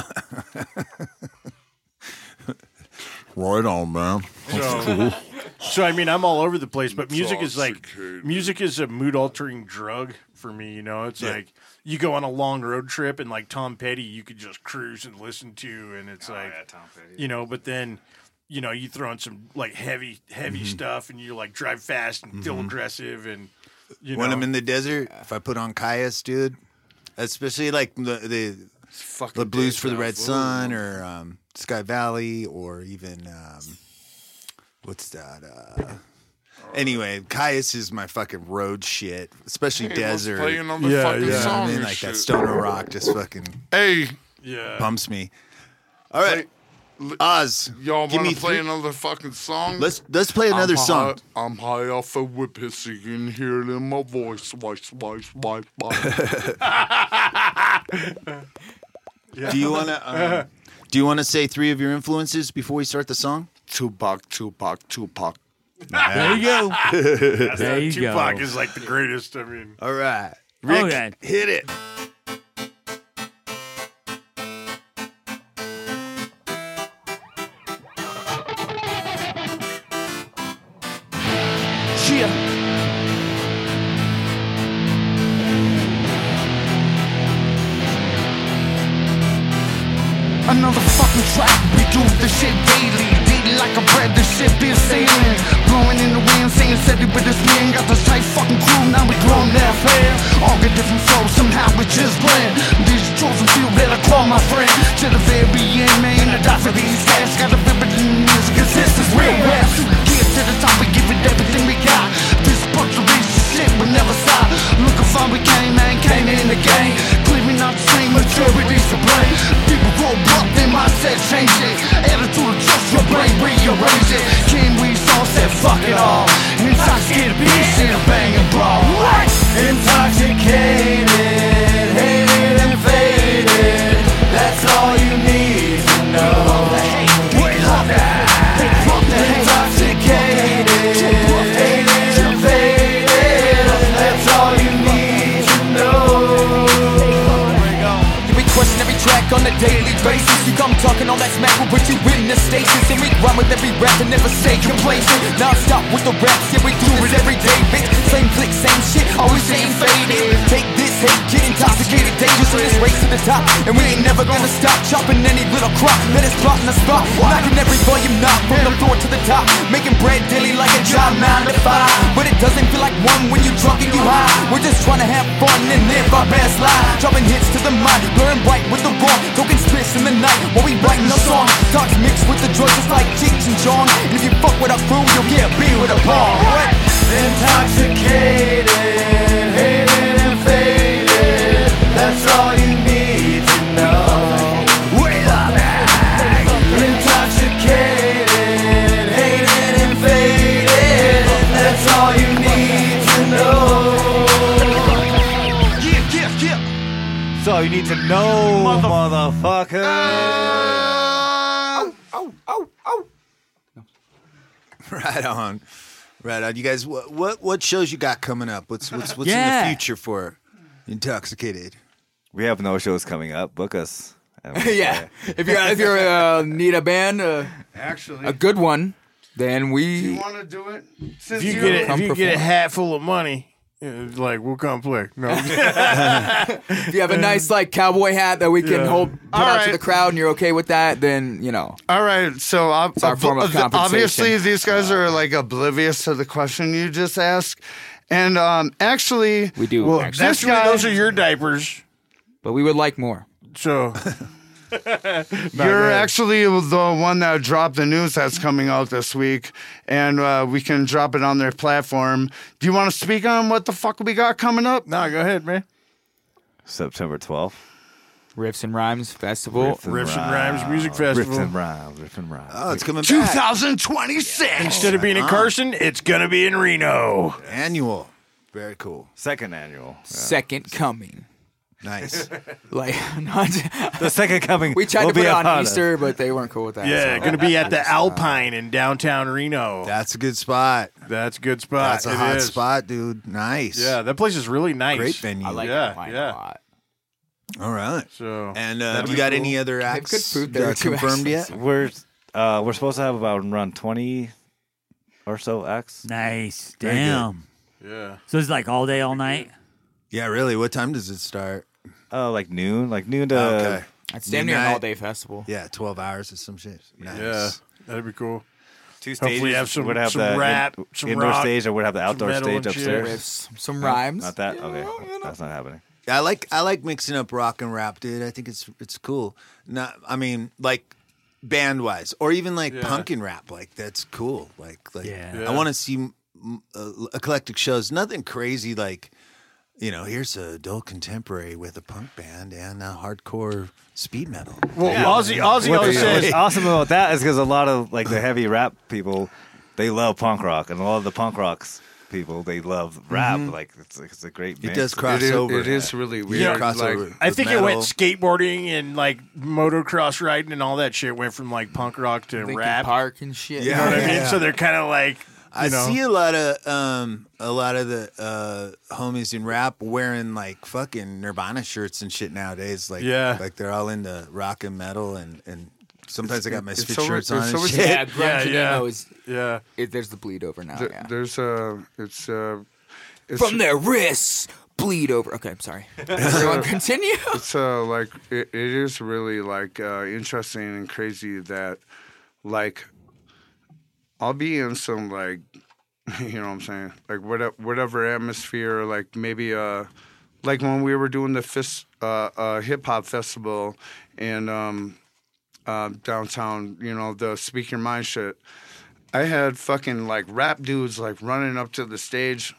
Right on, man. So, so I mean, I'm all over the place, but music is like music is a mood altering drug for me. You know, it's Yeah. like you go on a long road trip and like Tom Petty, you could just cruise and listen to, and it's like, yeah, Tom Petty. you know, but then. You know, you throw in some like heavy, heavy stuff, and you like drive fast and feel aggressive, and you When know, I'm in the desert, if I put on Caius, dude, especially like the the, the Blues for the Red Sun or um, Sky Valley or even um, what's that? Uh, anyway, Caius is my fucking road shit, especially Hey, let's desert. play another Yeah, fucking yeah. You know what song I mean? and Like shit. that stoner rock just fucking Hey, yeah, bumps me. All right, Oz, y'all give want me to play three- another fucking song? Let's let's play another I'm song. High, I'm high off a whip, so you can hear it in my voice. Voice, voice, voice, voice. Do you want to? Um, do you want to say three of your influences before we start the song? Tupac, Tupac, Tupac. There you go. That's There not- you Tupac go. is like the greatest. I mean, All right, Rick, Okay. hit it. Yeah. Another fucking track, we do this shit daily. Daily like a bread, this shit be sailing. Blowing in the wind, saying steady with this man. Got this tight fucking crew, now we grown that fair. All get different flows, somehow we just blend. These chosen few that I call my friend. To the very end, man, I die for these guys. Got a vivid in the music, cause this is real rap. Get to the top, we give it everything we got. This bunch of racist shit will never stop. Looking fun, we came, man, came in the game. Clearly not the same maturities to blame. People grow up, their mindset change it. Attitude adjust your brain, rearrange it. King we saw said fuck it all. Intoxicated beast, shit a bang and brawl. What? Intoxicated, hated and faded. That's all you need to know. We love that. Intoxicated, hated and faded. That's all you need to know. You be questioning every track on a daily basis. You come talking all that smack, we'll put you in the stations. And we rhyme with every rap and never stay complacent. Now stop with the raps, yeah we do it every day, bitch. Same click, same shit, always staying faded. Take this hate, get intoxicated, dangerous in this race to the top. And we ain't never gonna stop chopping any little crop that is plotting the spot. Knocking every volume knock from the floor to the top. Making bread daily like a job nine to five. But it doesn't feel like one when you drunk and you high. We're just trying to have fun and live our best life. Dropping hits to the mind, blurring bright with the raw. Talking splits in the night while we writing a song. Talks mixed with the joy just like Cheech and Chong. And if you fuck with our crew, you'll get a beer with a bong. What? Intoxicated, hated and faded. That's all you need to know. We love it. Intoxicated, hated and faded. That's all you need to know. Yeah, yeah, yeah. That's all you need to know. Oh, oh, oh. Right on. Right on. You guys, what what, what shows you got coming up? What's what's what's Yeah. in the future for Intoxicated? We have no shows coming up. Book us. Yeah. If you're if you're uh, need a band, uh, Actually, a good one, then we. Do you want to do it? Since If you you get it, if come you get a perform. hat full of money, it's like we'll come play. No, If you have a nice like cowboy hat that we can Yeah. hold put All out right. to the crowd, and you're okay with that, then you know. All right, so ob- It's our form of ob- obviously compensation. these guys are like oblivious to the question you just asked, and um, actually, We do. well, actually. actually, guy- those are your diapers. But we would like more. So you're actually the one that dropped the news that's coming out this week, and uh, we can drop it on their platform. Do you want to speak on what the fuck we got coming up? Nah, go ahead, man. September twelfth. Riffs and Rhymes Festival. Riffs and Rhymes Music Festival. Riffs and Rhymes. Riffs and Rhymes. Oh, it's coming back. twenty twenty-six. Instead of being in Carson, it's gonna be in Reno. Annual. Very cool. Second annual. Yeah. Second coming. Nice. Like not, The second coming. we tried will to put be it on upon us. Easter, but they weren't cool with that. Yeah, so. gonna be at the Alpine in downtown Reno. That's a good spot. That's a good spot. That's a It hot is. spot, dude. Nice. Yeah, that place is really nice. Great venue. I like Yeah, that wine yeah. a lot. All right. So And uh, that'd do you be got cool. any other have acts good food there, uh, too, confirmed actually. yet? We're uh, we're supposed to have about around twenty or so acts. Nice. Very good. Damn. Yeah. So it's like all day, all night? Yeah, really. What time does it start? Oh, like noon, like noon to. Okay. It's damn near an Midnight. all day festival. Yeah, twelve hours or some shit. Nice. Yeah, that'd be cool. Two Hopefully stages. have some- would have some the in- rap, some indoor rock, stage, or would have the outdoor metal stage and shit. upstairs. Riffs, some No, rhymes. Not that. Okay, that's not happening. Yeah, I like I like mixing up rock and rap, dude. I think it's it's cool. Not, I mean, like band wise, or even like Yeah. punk and rap. Like that's cool. Like like Yeah. I Yeah. want to see mm, uh, eclectic shows. Nothing crazy like. You know, here's a adult contemporary with a punk band and a hardcore speed metal. Well, Ozzy, Ozzy What- always What's says, awesome about that is because a lot of like the heavy rap people, they love punk rock, and a lot of the punk rocks people, they love rap. Like it's it's a great. It mix. does cross It is, over. it is really weird. Yeah, like, crossover. I with think metal. it went skateboarding and like motocross riding and all that shit went from like punk rock to Linkin rap. Park and shit. Yeah. You know what I mean? Yeah. So they're kind of like, you I know, see a lot of um a lot of the uh homies in rap wearing like fucking Nirvana shirts and shit nowadays. Like Yeah. like they're all into rock and metal and and sometimes I got It's Misfit so- shirts it's on and so- shit. Yeah, grunge Yeah, and yeah. emo is. yeah. It, there's the bleed over now. th- yeah. There's a it's uh it's From their wrists, bleed over. Okay, I'm sorry. Everyone continue. It's uh like it, it is really like uh, interesting and crazy that like I'll be in some like you know what I'm saying like whatever whatever atmosphere like maybe uh like when we were doing the fist, uh, uh hip hop festival in um uh, downtown, you know, the Speak Your Mind shit. I had fucking like rap dudes like running up to the stage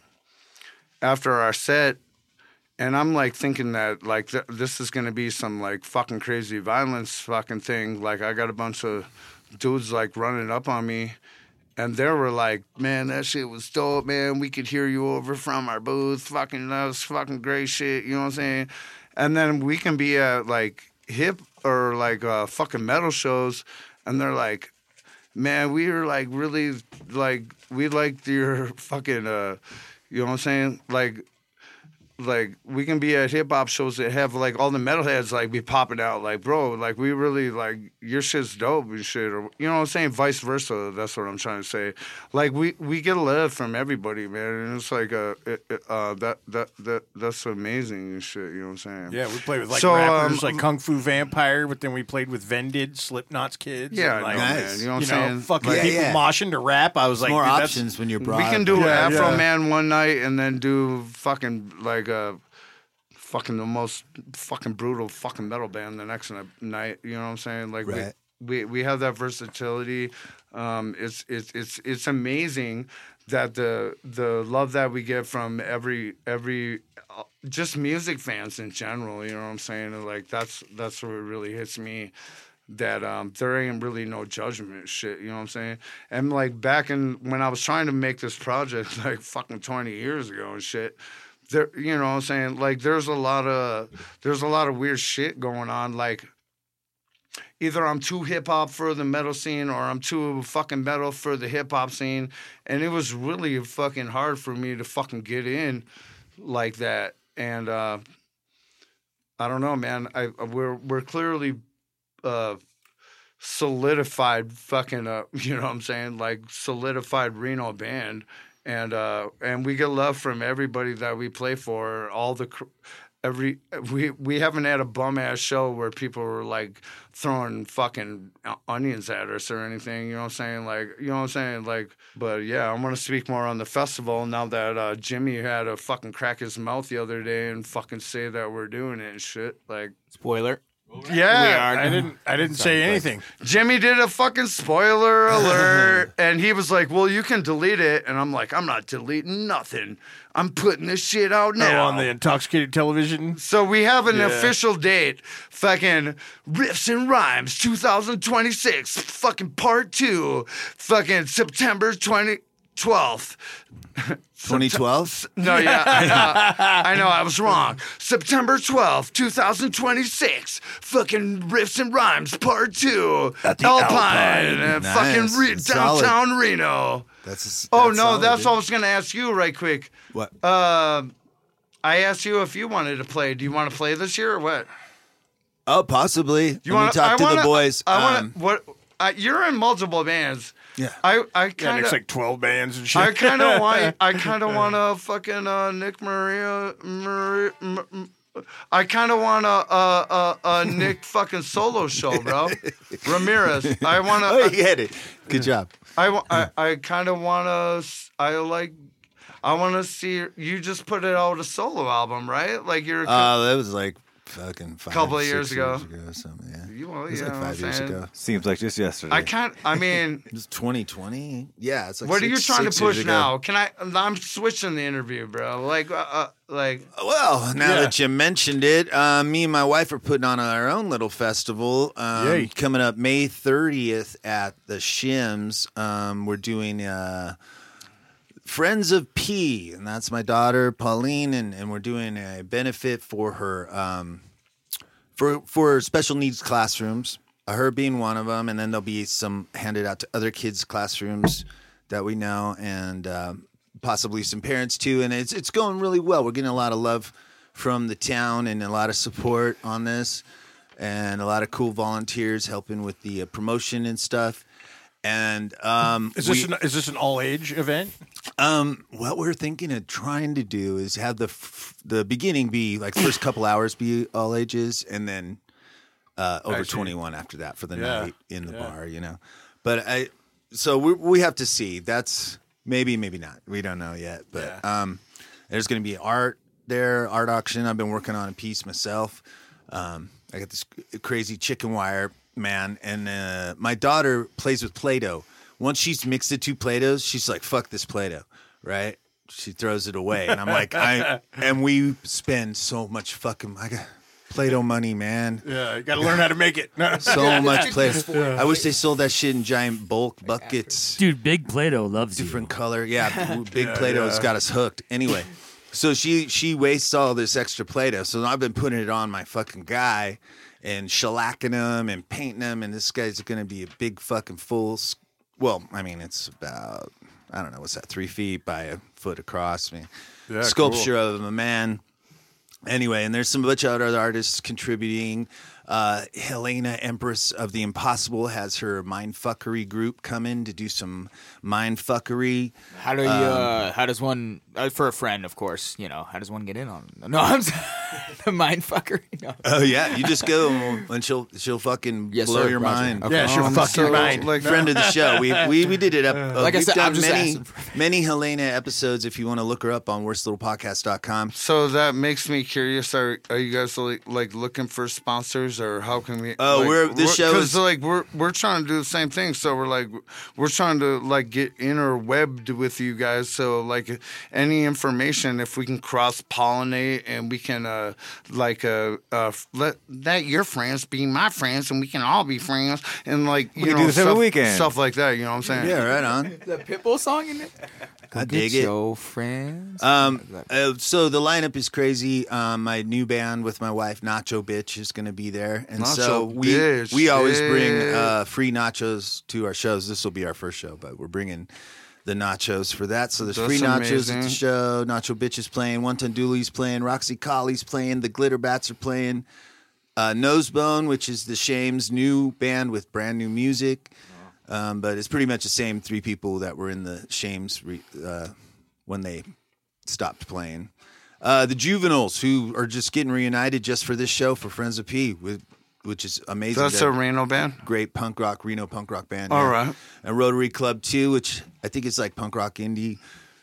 after our set. And I'm like thinking that like th- this is gonna be some like fucking crazy violence fucking thing. Like I got a bunch of dudes like running up on me, and they were like, "Man, that shit was dope, man. We could hear you over from our booth. Fucking that was fucking great shit." You know what I'm saying? And then we can be at like hip or like uh, fucking metal shows, and they're like, "Man, we were like really like we liked your fucking uh, you know what I'm saying? Like." Like we can be at hip hop shows that have like all the metalheads like be popping out like bro like we really like your shit's dope and shit or you know what I'm saying, vice versa. That's what I'm trying to say. Like we, we get love from everybody, man, and it's like uh, it, it, uh that that that that's amazing and shit. You know what I'm saying? Yeah, we played with like So, rappers um, like Kung Fu Vampire, but then we played with Vended, Slipknot's kids. Yeah, and, like, no, Nice. man. You know what I'm you saying? know, fucking Yeah, people yeah. moshing to rap. I was like, more dude, that's- options when you're broad. We can do Yeah, Afro yeah. Man one night and then do fucking like a fucking the most fucking brutal fucking metal band the next ni- night. You know what I'm saying? Like Right. we, we we have that versatility. Um, it's it's it's it's amazing that the the love that we get from every every uh, just music fans in general. You know what I'm saying? And like that's that's what really hits me. That um, there ain't really no judgment shit, you know what I'm saying? And like back in when I was trying to make this project like fucking twenty years ago and shit, there, you know what I'm saying? Like there's a lot of there's a lot of weird shit going on. Like either I'm too hip hop for the metal scene or I'm too fucking metal for the hip hop scene. And it was really fucking hard for me to fucking get in like that. And uh, I don't know, man. I we're we're clearly uh, solidified fucking uh, you know what I'm saying, like solidified Reno band. And uh, and we get love from everybody that we play for. All the cr- every we we haven't had a bum ass show where people were like throwing fucking onions at us or anything. You know what I'm saying? Like you know what I'm saying? Like, but yeah, I'm gonna speak more on the festival now that uh, Jimmy had to fucking crack his mouth the other day and fucking say that we're doing it and shit. Like spoiler. Yeah, we are. I didn't. I didn't say anything. Jimmy did a fucking spoiler alert, and he was like, "Well, you can delete it," and I'm like, "I'm not deleting nothing. I'm putting this shit out now Oh, on the Intoxicated Television." So we have an Yeah. official date, fucking Riffs and Rhymes, twenty twenty-six, fucking part two, fucking September twelfth. twenty twelve? No, yeah, I know, I know, I was wrong. September twelfth, twenty twenty-six, fucking Riffs and Rhymes, part two, At the Alpine, Alpine. uh, Nice. fucking re- Solid. downtown Reno. That's, oh, that's no, solid, that's dude. what I was going to ask you right quick. What? Uh, I asked you if you wanted to play. Do you want to play this year or what? Oh, possibly. You Let wanna, me talk I to wanna, the boys. I want Um, to. What? Uh, you're in multiple bands. Yeah. I. I Yeah, kind Nick's of. like twelve bands and shit. I kind of want. I kind of want to fucking uh, Nick Maria. Maria M- M- I kind of want a, a, a, a Nick fucking solo show, bro. Ramirez. I want to. Oh, you get it. Good job. I, wa- I, I kind of want to. I like. I want to see you just put it out a solo album, right? Like you're. Oh, that was like fucking five, Couple of six years ago. or something. Yeah. You know, it was yeah, like what I'm five years saying? ago. Seems like just yesterday. I can't. I mean. It was twenty twenty. Yeah, it's like. What six, are you trying six to push years ago. now? Can I? I'm switching the interview, bro. Like, uh, uh, like. Well, now Yeah. that you mentioned it, uh, me and my wife are putting on our own little festival um, Yay. coming up May thirtieth at the Shims. Um, we're doing uh, Friends of P, and that's my daughter Pauline, and, and we're doing a benefit for her um, for for special needs classrooms. uh, Her being one of them, and then there'll be some handed out to other kids' classrooms that we know, and um, possibly some parents too. And it's it's going really well. We're getting a lot of love from the town and a lot of support on this, and a lot of cool volunteers helping with the uh, promotion and stuff. And um, Is this we- an, is this an all age event? um, what we're thinking of trying to do is have the f- the beginning be like first couple hours be all ages, and then uh, over Actually, twenty-one after that for the yeah, night in the yeah. bar, you know. But I, so we we have to see. That's maybe maybe not. We don't know yet. But um, there's going to be art there, art auction. I've been working on a piece myself. Um, I got this crazy chicken wire man, and uh, my daughter plays with Play-Doh. Once she's mixed the two Play-Dohs, she's like, "Fuck this Play-Doh," right? She throws it away, and I'm like, I and we spend so much fucking I got Play-Doh money, man. Yeah, you got to learn how to make it. So much Play-Doh. I wish they sold that shit in giant bulk buckets. Dude, Big Play-Doh loves different you. color. Yeah, Big Yeah, Play-Doh's yeah. got us hooked. Anyway, so she she wastes all this extra Play-Doh. So I've been putting it on my fucking guy and shellacking them and painting them. And this guy's going to be a big fucking full. s- Well, I mean, it's about I don't know what's that, three feet by a foot across. I mean, Yeah, sculpture cool. of a man. Anyway, and there's some bunch of other artists contributing. Uh, Helena, Empress of the Impossible, has her mindfuckery group come in to do some mindfuckery. How do you? Um, uh, how does one? Uh, for a friend, of course. You know, how does one get in on? No, I'm sorry. The mind fucker. No. Oh yeah, you just go and she'll she'll fucking Yes, blow sir, your Roger. mind. Okay. Yeah, she'll Um, fuck your so, mind. Like friend of the show, we we, we did it up. Uh, Like I we've said, done I'm just many asking many Helena episodes. If you want to look her up on worst little podcast dot com. So that makes me curious. Are are you guys like, like looking for sponsors, or how can we? Oh, like, we're- this show because is- like we're we're trying to do the same thing. So we're like we're trying to like get interwebbed with you guys. So like, and any information, if we can cross pollinate and we can uh like uh, uh let let your friends be my friends and we can all be friends and like you We can know do this every stuff, weekend. stuff like that. You know what I'm saying? Yeah, right on. The Pitbull song in it. I Get dig it. your friends. Um, uh, so the lineup is crazy. Um, my new band with my wife, Nacho Bitch, is going to be there, and Nacho so we Bitch, we always bring yeah. uh, free nachos to our shows. This will be our first show, but we're bringing the nachos for that. So there's That's free nachos amazing. at the show. Nacho Bitch is playing. One Ton Dooley's playing. Roxy Colley's playing. The Glitter Bats are playing. Uh, Nosebone, which is the Shame's new band with brand new music, um, but it's pretty much the same three people that were in the Shame's re- uh, when they stopped playing. Uh, the Juveniles, who are just getting reunited just for this show for Friends of P, with, which is amazing. That's They're a Reno band? Great punk rock, Reno punk rock band. All yeah. right. And Rotary Club two, which I think is like punk rock indie.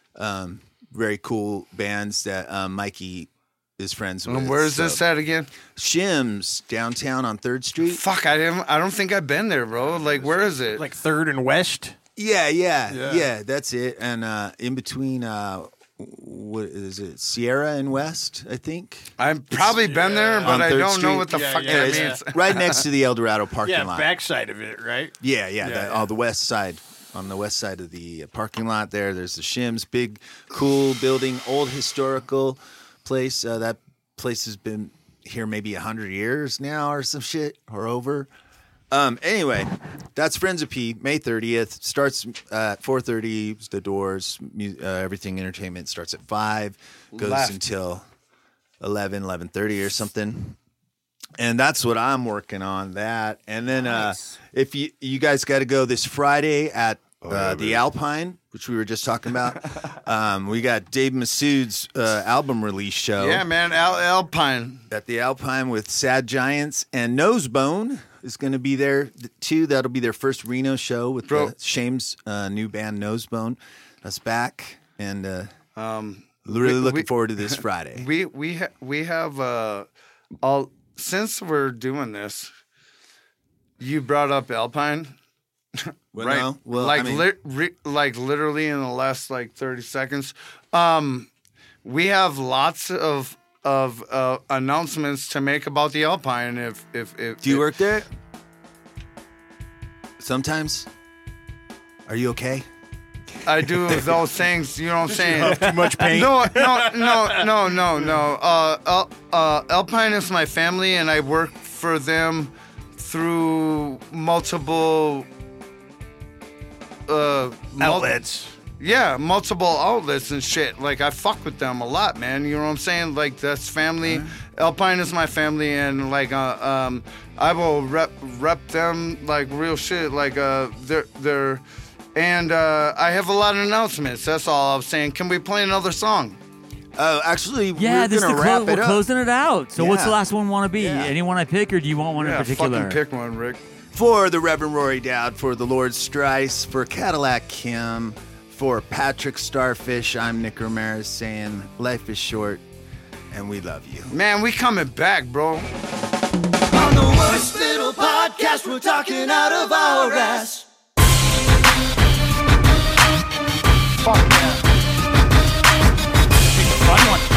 Um, very cool bands that um, Mikey is friends with. And where is so. this at again? Shim's downtown on third Street. Fuck, I didn't. I don't think I've been there, bro. Like, where is it? Like third and West. Yeah, yeah, Yeah. yeah, that's it. And uh, in between, uh, what is it? Sierra and West, I think. I've probably been there, but On I Third don't know Street. what the Yeah, fuck yeah, that Yeah, means. it's right next to the El Dorado parking Yeah, lot. backside of it, right? Yeah, yeah, Yeah, the, yeah. oh, the west side. On the west side of the uh, parking lot there, there's the Shim's, big, cool building, old historical place. Uh, that place has been here maybe a hundred years now or some shit or over. Um, anyway, that's Friends of P, May thirtieth. Starts at four thirty, the doors, mu- uh, everything entertainment starts at five, goes Left. until eleven, eleven thirty or something. And that's what I'm working on, that. And then uh, if you you guys got to go this Friday at uh, the Alpine, which we were just talking about. um, we got Dave Massoud's uh, album release show. Yeah, man, Al- Alpine. At the Alpine with Sad Giants, and Nosebone is going to be there too. That'll be their first Reno show with Bro. the Shame's uh, new band Nosebone. That's back, and uh, Um, really we- looking we- forward to this Friday. We we ha- we have uh, all since we're doing this. You brought up Alpine, Well, right? no. Well, like I mean- lit ri- like literally in the last like thirty seconds. Um, we have lots of of uh, announcements to make about the Alpine. If if, if Do you if- work there? Sometimes. Are you okay? I do those things, you know what I'm saying? have too much paint? No, no, no, no, no, no. Uh, Al- uh, Alpine is my family, and I work for them through multiple uh, mul- Outlets. yeah, multiple outlets and shit. Like, I fuck with them a lot, man. You know what I'm saying? Like, that's family. Alpine is my family, and like, uh, um, I will rep rep them like real shit. Like, uh, they're they're. And uh, I have a lot of announcements. That's all I'm saying. Can we play another song? Oh, actually, Yeah, we're this is gonna the wrap clo- it we're up. closing it out. So what's the Yeah. last one want to be? Yeah. Anyone I pick, or do you want one Yeah, in particular? fucking pick one, Rick. For the Reverend Rory Dowd, for the Lord Strice, for Cadillac Kim, for Patrick Starfish, I'm Nick Ramirez saying life is short and we love you. Man, we coming back, bro. On the worst little podcast, we're talking out of our ass. Fuck yeah. Fun one.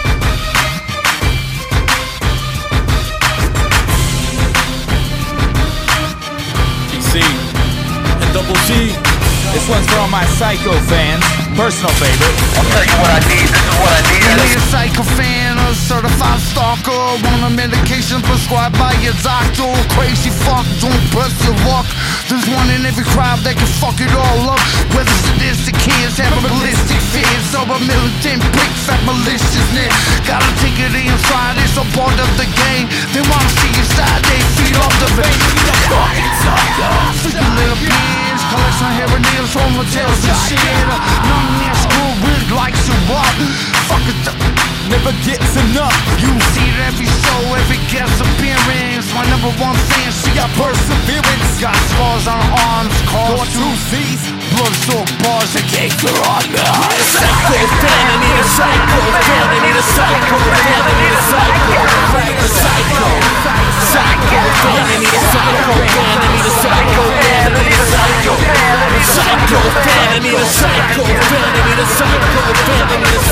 C and double G. This one's for all my Psycho fans. Personal favorite. I'll tell you what I need. This is what I need. You need a psycho fan, a certified stalker, want a medication prescribed by your doctor. Crazy fuck, don't bust your luck. There's one in every crowd that can fuck it all up. Whether sadistic kids have a ballistic fears or a militant prick, fat maliciousness. Gotta take it inside, it's a part of the game. They wanna see you side, they feed off the vein. Fucking psycho. Freaking little bitch, collect some hair and nails from hotels and shit. None that school really likes you up. Fuck it up. Never gets enough. You see it every show, every guest appearance. My number one fan, she got perseverance. Got scars on her arms, cars two C's. Blood soaked bars that cake her on the eyes. Psycho fan, I need a psycho fan, I need a psycho fan, I need a psycho fan, I need a psycho. Psycho fan, I need a psycho fan, I need a psycho fan, I need a psycho fan, I need a psycho fan, I need a psycho fan, I need a psycho fan, I need a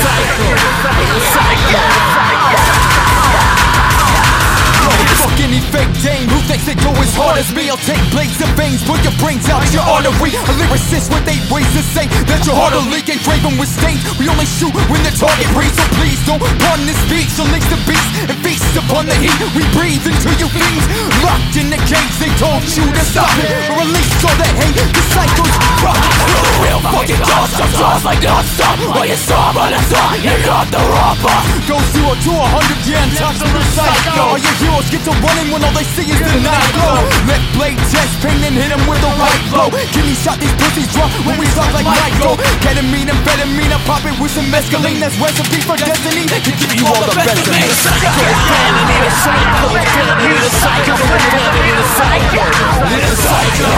I'll take blades and veins, put your brains out your artery. A lyricist with eight ways to say that your heart will leak and craven with stains. We only shoot when the target reads, so please don't pardon this speech. Unleash the beast and feast upon the heat. We breathe into you fiends, locked in the cage. They told you to stop it, or release all that hate. The cycle's rocket. Real fucking dogs, some jaws like non-stop. While you saw on the side, you got the raw boss. Go zero to a hundred, yeah, and touch the psycho. All your heroes get to running when all they see is the night glow. Let blade test pain and hit him with a right blow. Kidney shot, these pussies drop when we talk like Michael. Ketamine, amphetamine, I pop it with some mescaline. That's recipe for destiny. Can give you all the best of me. Psycho, man, I need a psycho. I need a psycho, man, I need a psycho. I need a psycho.